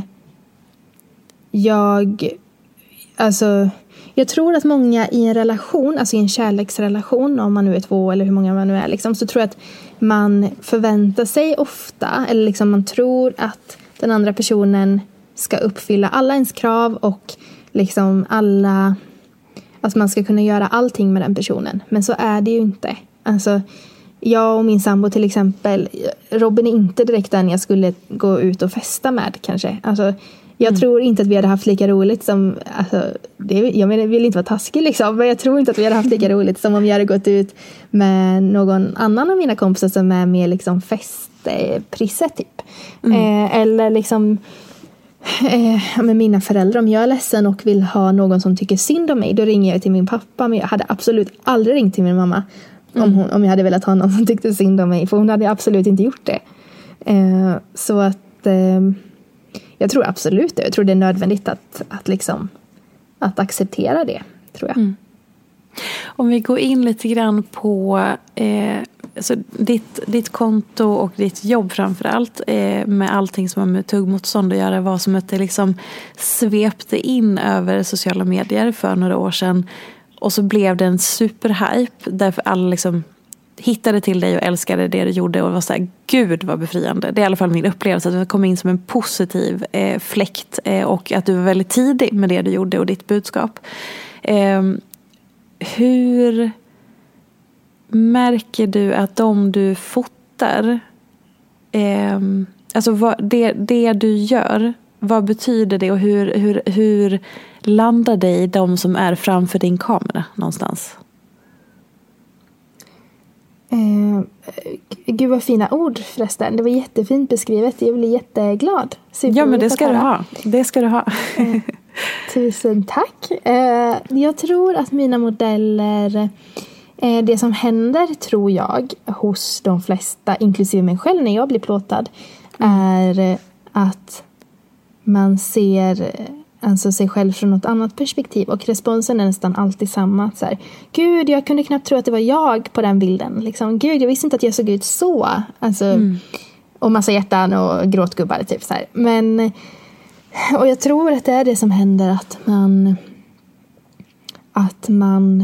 jag tror att många i en relation, alltså i en kärleksrelation, om man nu är 2 eller hur många man nu är liksom, så tror jag att man förväntar sig ofta, eller liksom man tror att den andra personen ska uppfylla alla ens krav och liksom att man ska kunna göra allting med den personen. Men så är det ju inte. Alltså, jag och min sambo till exempel, Robin är inte direkt den jag skulle gå ut och festa med kanske. Alltså, jag tror inte att vi hade haft lika roligt som, alltså, jag vill inte vara taskig liksom, men jag tror inte att vi hade haft lika roligt som om jag hade gått ut med någon annan av mina kompisar som är mer liksom festprisse typ. Eller liksom med mina föräldrar, om jag är ledsen och vill ha någon som tycker synd om mig, då ringer jag till min pappa, men jag hade absolut aldrig ringt till min mamma om jag hade velat ha någon som tyckte synd om mig, för hon hade absolut inte gjort det. Så att jag tror absolut det. Jag tror det är nödvändigt att acceptera det, tror jag. Om vi går in lite grann på alltså ditt konto och ditt jobb framförallt, med allting som har med tuggmotstånd att göra, var som att det liksom svepte in över sociala medier för några år sedan, och så blev det en superhype därför alla liksom hittade till dig och älskade det du gjorde och var så här, gud vad befriande. Det är i alla fall min upplevelse, att du kom in som en positiv fläkt, och att du var väldigt tidig med det du gjorde och ditt budskap. Hur märker du att de du fotar, alltså det du gör, vad betyder det, och hur landar det i de som är framför din kamera någonstans? Gud vad fina ord förresten. Det var jättefint beskrivet. Jag blir jätteglad. Ja, men det ska du ha. Det ska du ha. Tusen tack. Jag tror att mina modeller, det som händer, tror jag, hos de flesta, inklusive mig själv när jag blir plåtad, är att man ser alltså sig själv från något annat perspektiv, och responsen är nästan alltid samma. Så här, gud, jag kunde knappt tro att det var jag på den bilden. Liksom, gud, jag visste inte att jag såg ut så. Alltså, och massa hjärtan och gråtgubbar typ så här. Men, och jag tror att det är det som händer, att man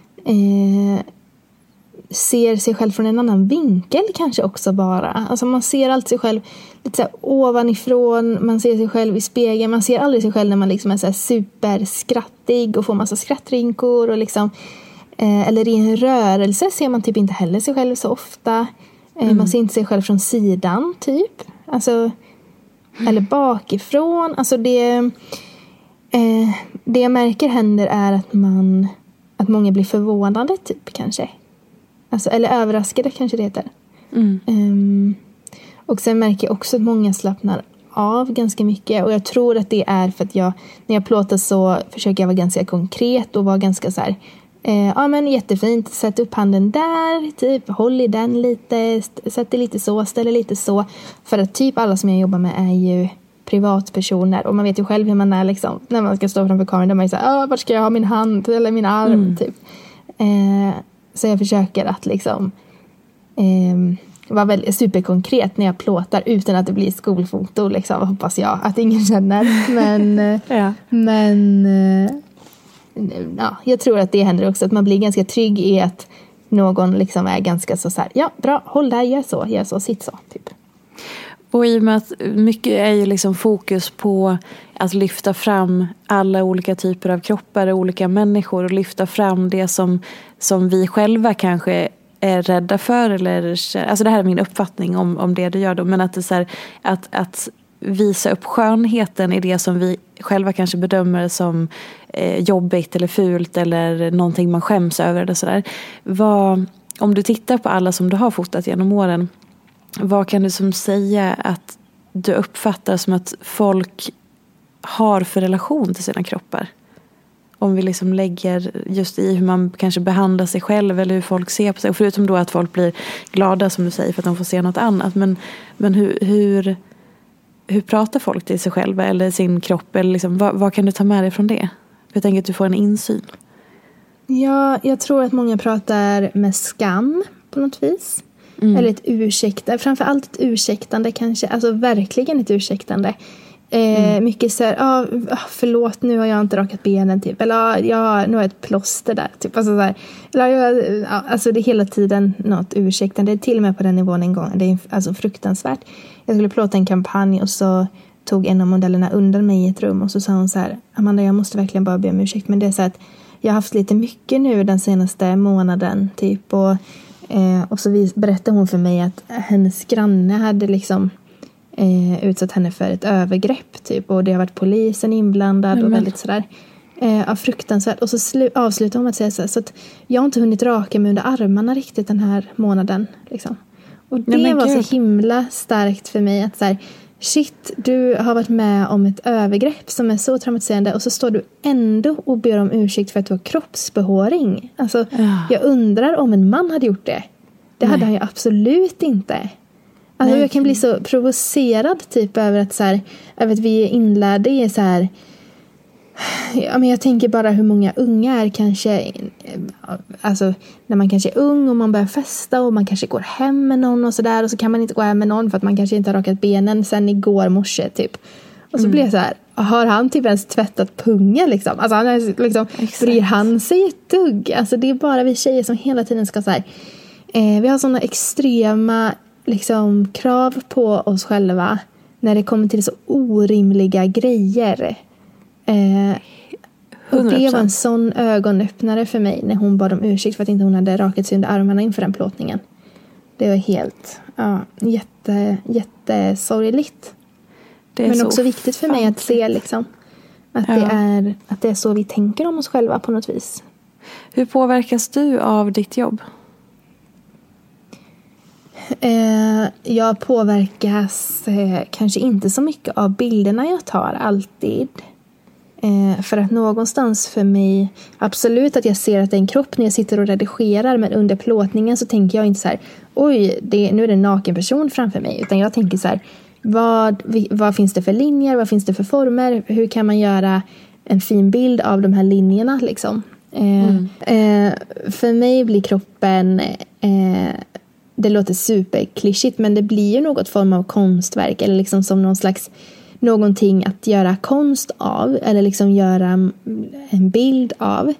ser sig själv från en annan vinkel kanske också bara. Alltså man ser alltid sig själv lite så här ovanifrån, man ser sig själv i spegeln, man ser aldrig sig själv när man liksom är så här superskrattig och får massa skrattrinkor och liksom, eller i en rörelse ser man typ inte heller sig själv så ofta. Man ser inte sig själv från sidan typ, alltså, eller bakifrån. Alltså det jag märker händer är att många blir förvånade typ kanske. Alltså, eller överraskade kanske det heter. Och sen märker jag också att många slappnar av ganska mycket. Och jag tror att det är för att när jag plåtar så försöker jag vara ganska konkret och vara ganska så här, ja men jättefint, sätt upp handen där, typ håll i den lite, sätt det lite så, ställ det lite så. För att typ alla som jag jobbar med är ju privatpersoner, och man vet ju själv hur man är liksom, när man ska stå framför kameran, där man är så här, vart ska jag ha min hand eller min arm typ. Så jag försöker att liksom vara väldigt superkonkret när jag plåtar utan att det blir skolfoto liksom, hoppas jag att ingen känner. Men jag tror att det händer också, att man blir ganska trygg i att någon liksom är ganska så här, ja bra, håll där, gör så, sitt så typ. Och i och med att mycket är ju liksom fokus på att lyfta fram alla olika typer av kroppar och olika människor och lyfta fram det som vi själva kanske är rädda för, eller alltså det här är min uppfattning om det du gör då, men att det är så här, att visa upp skönheten i det som vi själva kanske bedömer som jobbigt eller fult eller någonting man skäms över eller sådär. Om du tittar på alla som du har fotat genom åren, vad kan du som säga att du uppfattar som att folk har för relation till sina kroppar? Om vi liksom lägger just i hur man kanske behandlar sig själv eller hur folk ser på sig. Och förutom då att folk blir glada som du säger för att de får se något annat. Men hur pratar folk till sig själva eller sin kropp? Eller liksom, vad kan du ta med dig från det? För jag tänker att du får en insyn. Ja, jag tror att många pratar med skam på något vis. Eller ett ursäkta, framförallt ett ursäktande kanske, alltså verkligen ett ursäktande. Mycket så här, förlåt, nu har jag inte rakat benen typ, eller nu har jag ett plåster där typ, alltså så här, eller alltså det är hela tiden något ursäktande, det är till och med på den nivån en gång, det är alltså fruktansvärt. Jag skulle plåta en kampanj och så tog en av modellerna undan mig i ett rum och så sa hon så här, Amanda, jag måste verkligen bara be om ursäkt, men det är så att jag har haft lite mycket nu den senaste månaden typ, och så berättade hon för mig att hennes granne hade liksom utsatt henne för ett övergrepp typ, och det har varit polisen inblandad och väldigt sådär fruktansvärt, och så avslutar hon med att säga så att jag har inte hunnit raka mig under armarna riktigt den här månaden liksom. Och det var så himla starkt för mig att så här, shit, du har varit med om ett övergrepp som är så traumatiserande och så står du ändå och ber om ursäkt för att du har kroppsbehåring. Alltså, jag undrar om en man hade gjort det. Det hade han ju absolut inte. Alltså, jag kan bli så provocerad typ över att, så här, över att vi är inlärda i så här. Ja, men jag tänker bara hur många unga är kanske, alltså när man kanske är ung och man börjar festa och man kanske går hem med någon och sådär, och så kan man inte gå hem med någon för att man kanske inte har rakat benen sen igår morse typ. Och så blir jag så här, har han typ ens tvättat pungen liksom? Alltså han är liksom, bryr han sig ett dugg? Alltså det är bara vi tjejer som hela tiden ska så här, vi har sådana extrema liksom krav på oss själva när det kommer till så orimliga grejer. Och det var en sån ögonöppnare för mig när hon bad om ursäkt för att inte hon hade rakat sig under armarna inför den plåtningen. Det var helt jättesorgligt. Men också viktigt för mig att se liksom, att det är så vi tänker om oss själva på något vis. Hur påverkas du av ditt jobb? Jag påverkas kanske inte så mycket av bilderna jag tar alltid. För att någonstans för mig, absolut att jag ser att det är en kropp när jag sitter och redigerar, men under plåtningen så tänker jag inte så här, oj, nu är det en naken person framför mig, utan jag tänker så här, vad finns det för linjer, vad finns det för former, hur kan man göra en fin bild av de här linjerna liksom. För mig blir kroppen det låter superklyschigt, men det blir ju något form av konstverk, eller liksom som någon slags någonting att göra konst av, eller liksom göra en bild av.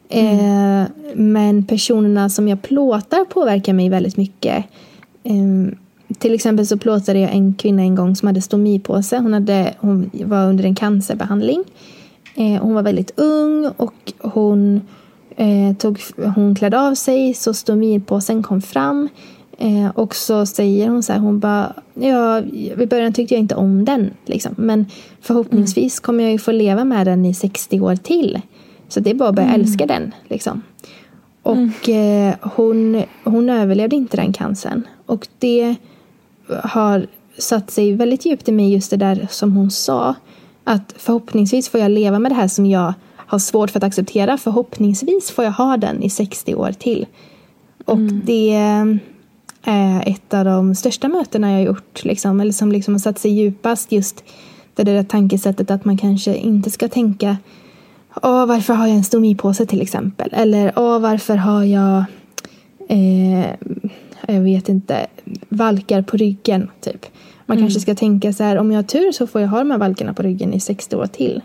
Men personerna som jag plåtar påverkar mig väldigt mycket. Till exempel så plåtade jag en kvinna en gång som hade stomipåse. Hon var under en cancerbehandling. Hon var väldigt ung och hon klädde av sig så stomipåsen kom fram. Och så säger hon så här, hon bara, i början tyckte jag inte om den liksom, men förhoppningsvis kommer jag ju få leva med den i 60 år till, så det är bara att börja älska den liksom. Och hon överlevde inte den cancern, och det har satt sig väldigt djupt i mig, just det där som hon sa, att förhoppningsvis får jag leva med det här som jag har svårt för att acceptera, förhoppningsvis får jag ha den i 60 år till. Och det är ett av de största mötena jag har gjort liksom, eller som liksom har satt sig djupast, just det där tankesättet att man kanske inte ska tänka, varför har jag en stomipåse till exempel, eller varför har jag jag vet inte, valkar på ryggen typ. Man kanske ska tänka så här, om jag har tur så får jag ha de här valkarna på ryggen i 60 år till.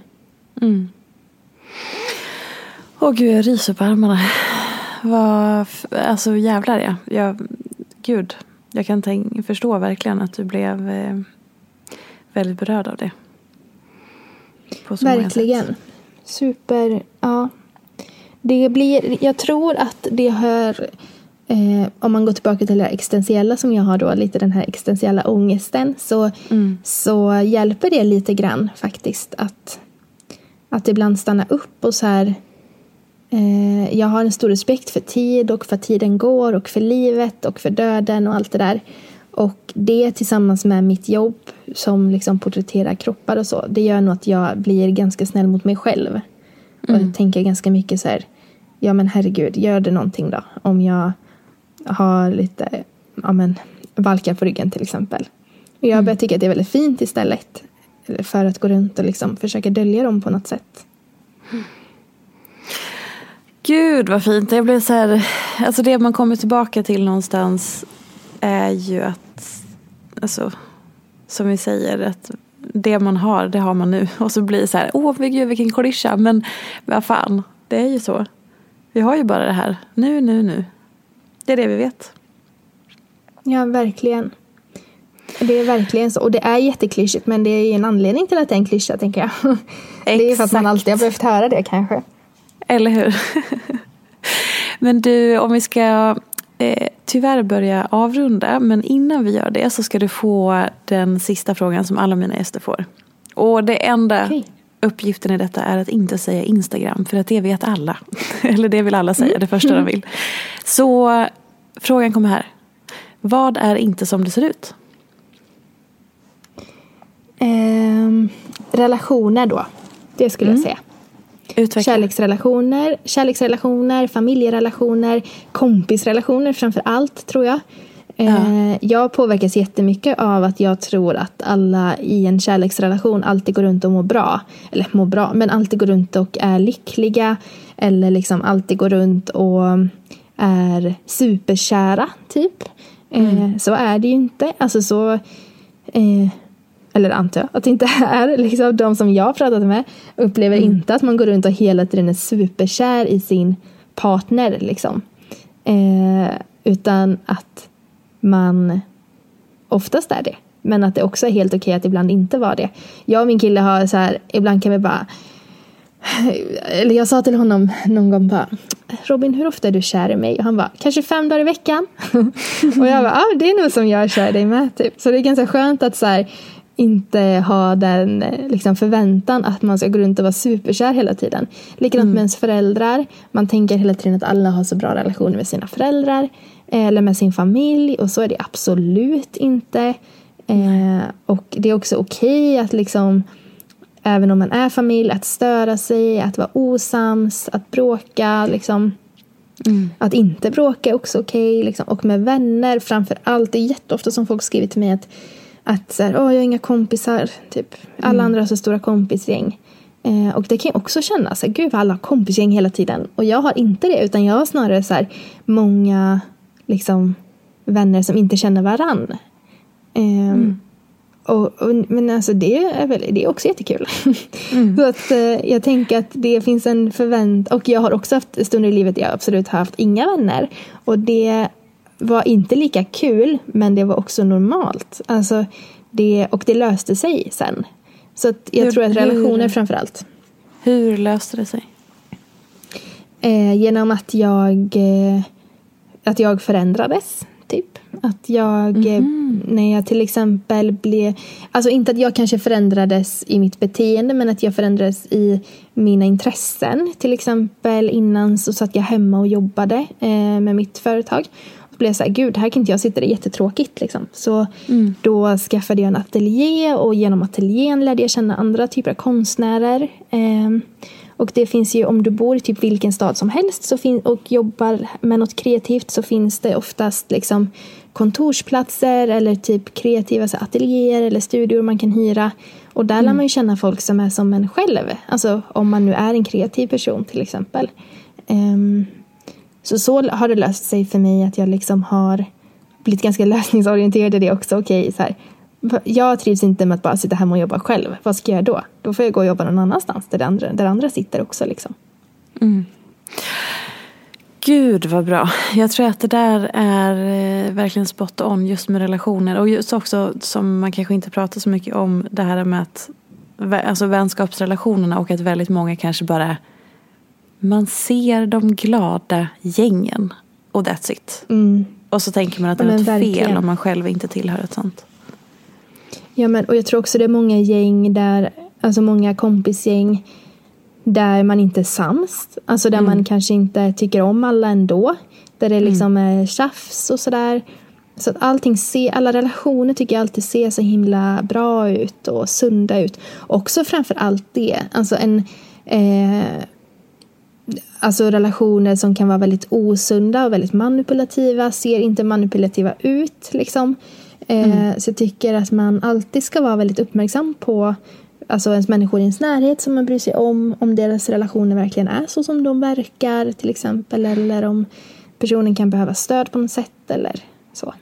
Åh gud, jag ryser på armarna. Alltså jävlar jag kan förstå verkligen att du blev väldigt berörd av det. På så verkligen. Super, ja. Jag tror att det hör, om man går tillbaka till det existentiella som jag har då, lite den här existentiella ångesten, så hjälper det lite grann faktiskt att ibland stanna upp och så här. Jag har en stor respekt för tid och för tiden går och för livet och för döden och allt det där. Och det tillsammans med mitt jobb som liksom porträtterar kroppar och så, det gör nog att jag blir ganska snäll mot mig själv. Och jag tänker ganska mycket så här, ja men herregud, gör det någonting då om jag har lite valkar på ryggen till exempel. Och jag börjar tycka att det är väldigt fint istället för att gå runt och liksom försöka dölja dem på något sätt. Gud vad fint. Jag blev så här, alltså det man kommer tillbaka till någonstans är ju att, alltså som vi säger, att det man har, det har man nu. Och så blir det så här, gud vilken klyscha. Men vad fan, det är ju så. Vi har ju bara det här. Nu. Det är det vi vet. Ja, verkligen. Det är verkligen så. Och det är jätteklyschigt, men det är ju en anledning till att det är en klyscha, tänker jag. Exakt. Det är ju för att man alltid har behövt höra det, kanske. Eller hur? Men du, om vi ska tyvärr börja avrunda, men innan vi gör det så ska du få den sista frågan som alla mina gäster får. Och det enda uppgiften i detta är att inte säga Instagram, för att det vet alla. Eller det vill alla säga, det första de vill. Så frågan kommer här. Vad är inte som det ser ut? Relationer då. Det skulle jag säga. Utveckla. Kärleksrelationer, familjerelationer, kompisrelationer framför allt, tror jag. Jag påverkas jättemycket av att jag tror att alla i en kärleksrelation alltid går runt och mår bra, men alltid går runt och är lyckliga, eller liksom alltid går runt och är superkära typ. Så är det ju inte. Alltså så eller antar jag att det inte är liksom, de som jag har pratat med upplever inte att man går runt och hela tiden är superkär i sin partner liksom. Utan att man oftast är det, men att det också är helt okej att ibland inte vara det. Jag och min kille har så här, ibland kan vi bara, eller jag sa till honom någon gång bara, Robin, hur ofta är du kär i mig? Och han bara, kanske 5 dagar i veckan. Och jag bara, det är nog som jag är kär i dig med typ. Så det är ganska skönt att så här, inte ha den liksom förväntan att man ska gå runt och vara superkär hela tiden. Likadant med ens föräldrar. Man tänker hela tiden att alla har så bra relationer med sina föräldrar eller med sin familj, och så är det absolut inte. Och det är också okej att liksom, även om man är familj, att störa sig, att vara osams, att bråka liksom. Att inte bråka är också okej liksom. Och med vänner framför allt. Det är jätteofta som folk skriver till mig att så här, jag har inga kompisar typ. Alla andra har så stora kompisgäng. Och det kan jag också känna så här, gud, alla har kompisgäng hela tiden. Och jag har inte det, utan jag har snarare så här, många liksom vänner som inte känner varann. Men alltså det är också jättekul. Så att jag tänker att det finns en förväntan. Och jag har också haft stunder i livet jag absolut har haft inga vänner. Och det var inte lika kul, men det var också normalt. Alltså och det löste sig sen. Så att jag tror att relationer framförallt. Hur löste det sig? Genom att jag förändrades typ. Att jag när jag till exempel blev, alltså inte att jag kanske förändrades i mitt beteende, men att jag förändrades i mina intressen. Till exempel innan så satt jag hemma och jobbade med mitt företag. Och blev så här, gud, här kan inte jag sitta, det är jättetråkigt liksom. Så då skaffade jag en ateljé, och genom ateljén lärde jag känna andra typer av konstnärer. Och det finns ju, om du bor i typ vilken stad som helst och jobbar med något kreativt, så finns det oftast liksom kontorsplatser eller typ kreativa så ateljéer eller studior man kan hyra. Och där lär man ju känna folk som är som en själv. Alltså om man nu är en kreativ person till exempel. Så har det löst sig för mig att jag liksom har blivit ganska lösningsorienterad i det också. Okej, så här, jag trivs inte med att bara sitta hemma och jobba själv. Vad ska jag göra då? Då får jag gå och jobba någon annanstans där andra sitter också liksom. Gud vad bra. Jag tror att det där är verkligen spot on just med relationer. Och just också som man kanske inte pratar så mycket om, det här med att, alltså vänskapsrelationerna, och att väldigt många kanske bara, man ser de glada gängen och that's it. Och så tänker man att det är något fel om man själv inte tillhör ett sånt. Ja, men och jag tror också det är många gäng där, alltså många kompisgäng där man inte är sams. Alltså där man kanske inte tycker om alla ändå. Där det liksom är tjafs och sådär. Så att alla relationer tycker jag alltid ser så himla bra ut och sunda ut. Också framför allt det. Alltså alltså relationer som kan vara väldigt osunda och väldigt manipulativa ser inte manipulativa ut liksom. Så jag tycker att man alltid ska vara väldigt uppmärksam på alltså ens människor i ens närhet som man bryr sig om deras relationer verkligen är så som de verkar till exempel, eller om personen kan behöva stöd på något sätt eller så.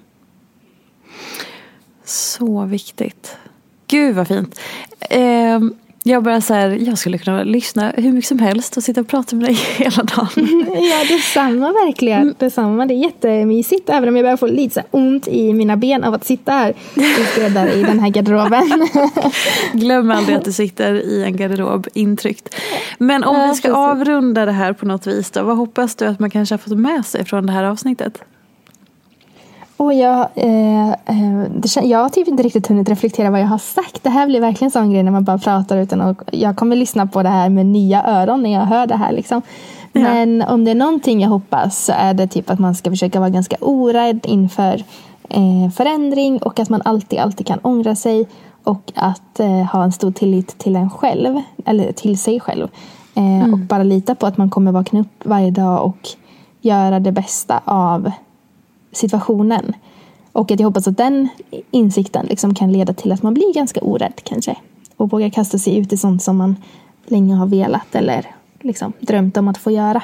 Så viktigt. Gud vad fint. Jag bara så här, jag skulle kunna lyssna hur mycket som helst och sitta och prata med dig hela dagen. Ja, detsamma verkligen. Detsamma, det är jättemysigt. Även om jag börjar få lite så ont i mina ben av att sitta här i den här garderoben. Glöm aldrig att du sitter i en garderob intryckt. Men om vi ska avrunda det här på något vis då, vad hoppas du att man kanske har fått med sig från det här avsnittet? Och jag har typ inte riktigt hunnit reflektera vad jag har sagt. Det här blir verkligen en sån grej när man bara pratar utan att jag kommer lyssna på det här med nya öron när jag hör det här liksom. Ja. Men om det är någonting jag hoppas så är det typ att man ska försöka vara ganska orädd inför förändring och att man alltid kan ångra sig och att ha en stor tillit till en själv eller till sig själv. Och bara lita på att man kommer vakna upp varje dag och göra det bästa av situationen. Och att jag hoppas att den insikten liksom kan leda till att man blir ganska orädd kanske. Och vågar kasta sig ut i sånt som man länge har velat eller liksom drömt om att få göra.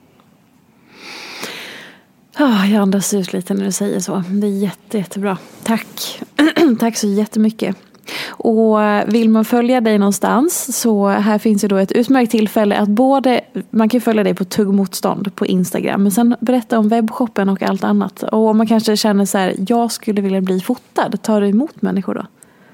Jag andas ut lite när du säger så. Det är jättebra. Tack. Tack så jättemycket. Och vill man följa dig någonstans så här finns ju då ett utmärkt tillfälle att man kan följa dig på Tuggmotstånd på Instagram, men sen berätta om webbshoppen och allt annat. Och om man kanske känner så här, jag skulle vilja bli fotad, tar du emot människor då?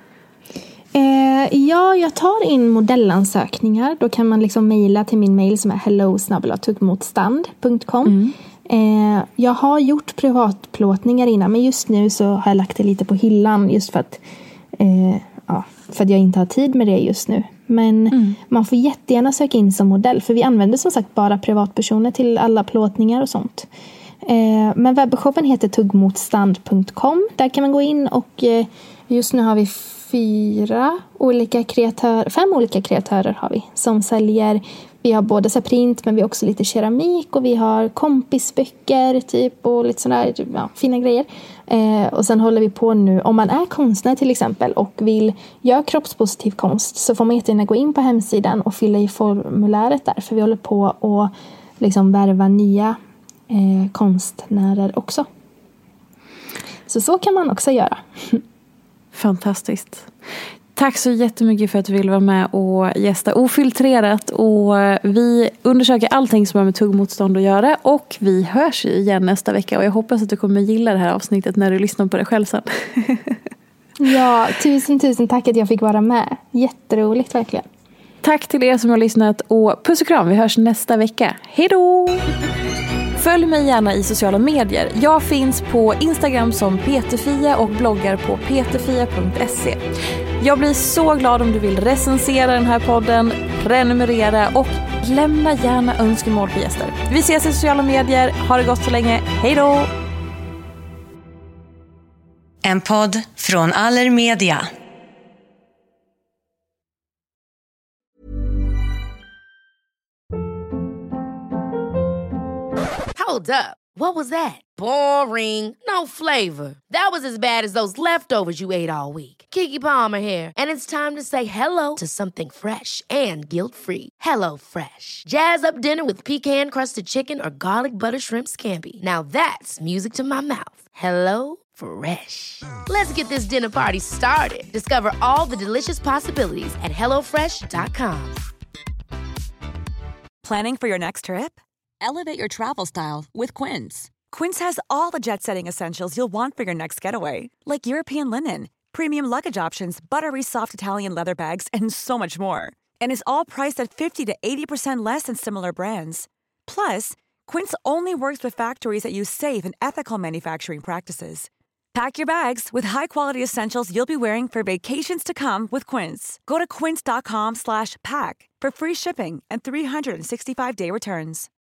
Ja, jag tar in modellansökningar. Då kan man liksom mejla till min mejl som är hello@tuggmotstand.com. Jag har gjort privatplåtningar innan, men just nu så har jag lagt det lite på hyllan just för att för att jag inte har tid med det just nu. Men man får jättegärna söka in som modell, för vi använder som sagt bara privatpersoner till alla plåtningar och sånt. Men webbshoppen heter tuggmotstand.com. Där kan man gå in och just nu har vi 5 olika kreatörer har vi som säljer. Vi har både så print, men vi har också lite keramik och vi har kompisböcker typ och lite sådana fina grejer. Och sen håller vi på nu, om man är konstnär till exempel och vill göra kroppspositiv konst, så får man jättegärna gå in på hemsidan och fylla i formuläret där, för vi håller på att liksom värva nya konstnärer också. Så kan man också göra. Fantastiskt. Tack så jättemycket för att du vill vara med och gästa Ofiltrerat. Och vi undersöker allting som har med tuggmotstånd att göra. Och vi hörs igen nästa vecka. Och jag hoppas att du kommer gilla det här avsnittet när du lyssnar på det själv sen. Ja, tusen tack att jag fick vara med. Jätteroligt verkligen. Tack till er som har lyssnat och puss och kram. Vi hörs nästa vecka. Hej då! Följ mig gärna i sociala medier. Jag finns på Instagram som Peterfia och bloggar på peterfia.se. Jag blir så glad om du vill recensera den här podden, prenumerera och lämna gärna önskemål på gäster. Vi ses i sociala medier. Ha det gott så länge. Hej då! En podd från Allermedia. Hold up. What was that? Boring. No flavor. That was as bad as those leftovers you ate all week. Keke Palmer here. And it's time to say hello to something fresh and guilt-free. Hello Fresh. Jazz up dinner with pecan-crusted chicken or garlic butter shrimp scampi. Now that's music to my mouth. Hello Fresh. Let's get this dinner party started. Discover all the delicious possibilities at hellofresh.com. Planning for your next trip? Elevate your travel style with Quince. Quince has all the jet-setting essentials you'll want for your next getaway, like European linen, premium luggage options, buttery soft Italian leather bags, and so much more. And is all priced at 50 to 80% less than similar brands. Plus, Quince only works with factories that use safe and ethical manufacturing practices. Pack your bags with high-quality essentials you'll be wearing for vacations to come with Quince. Go to quince.com/pack for free shipping and 365-day returns.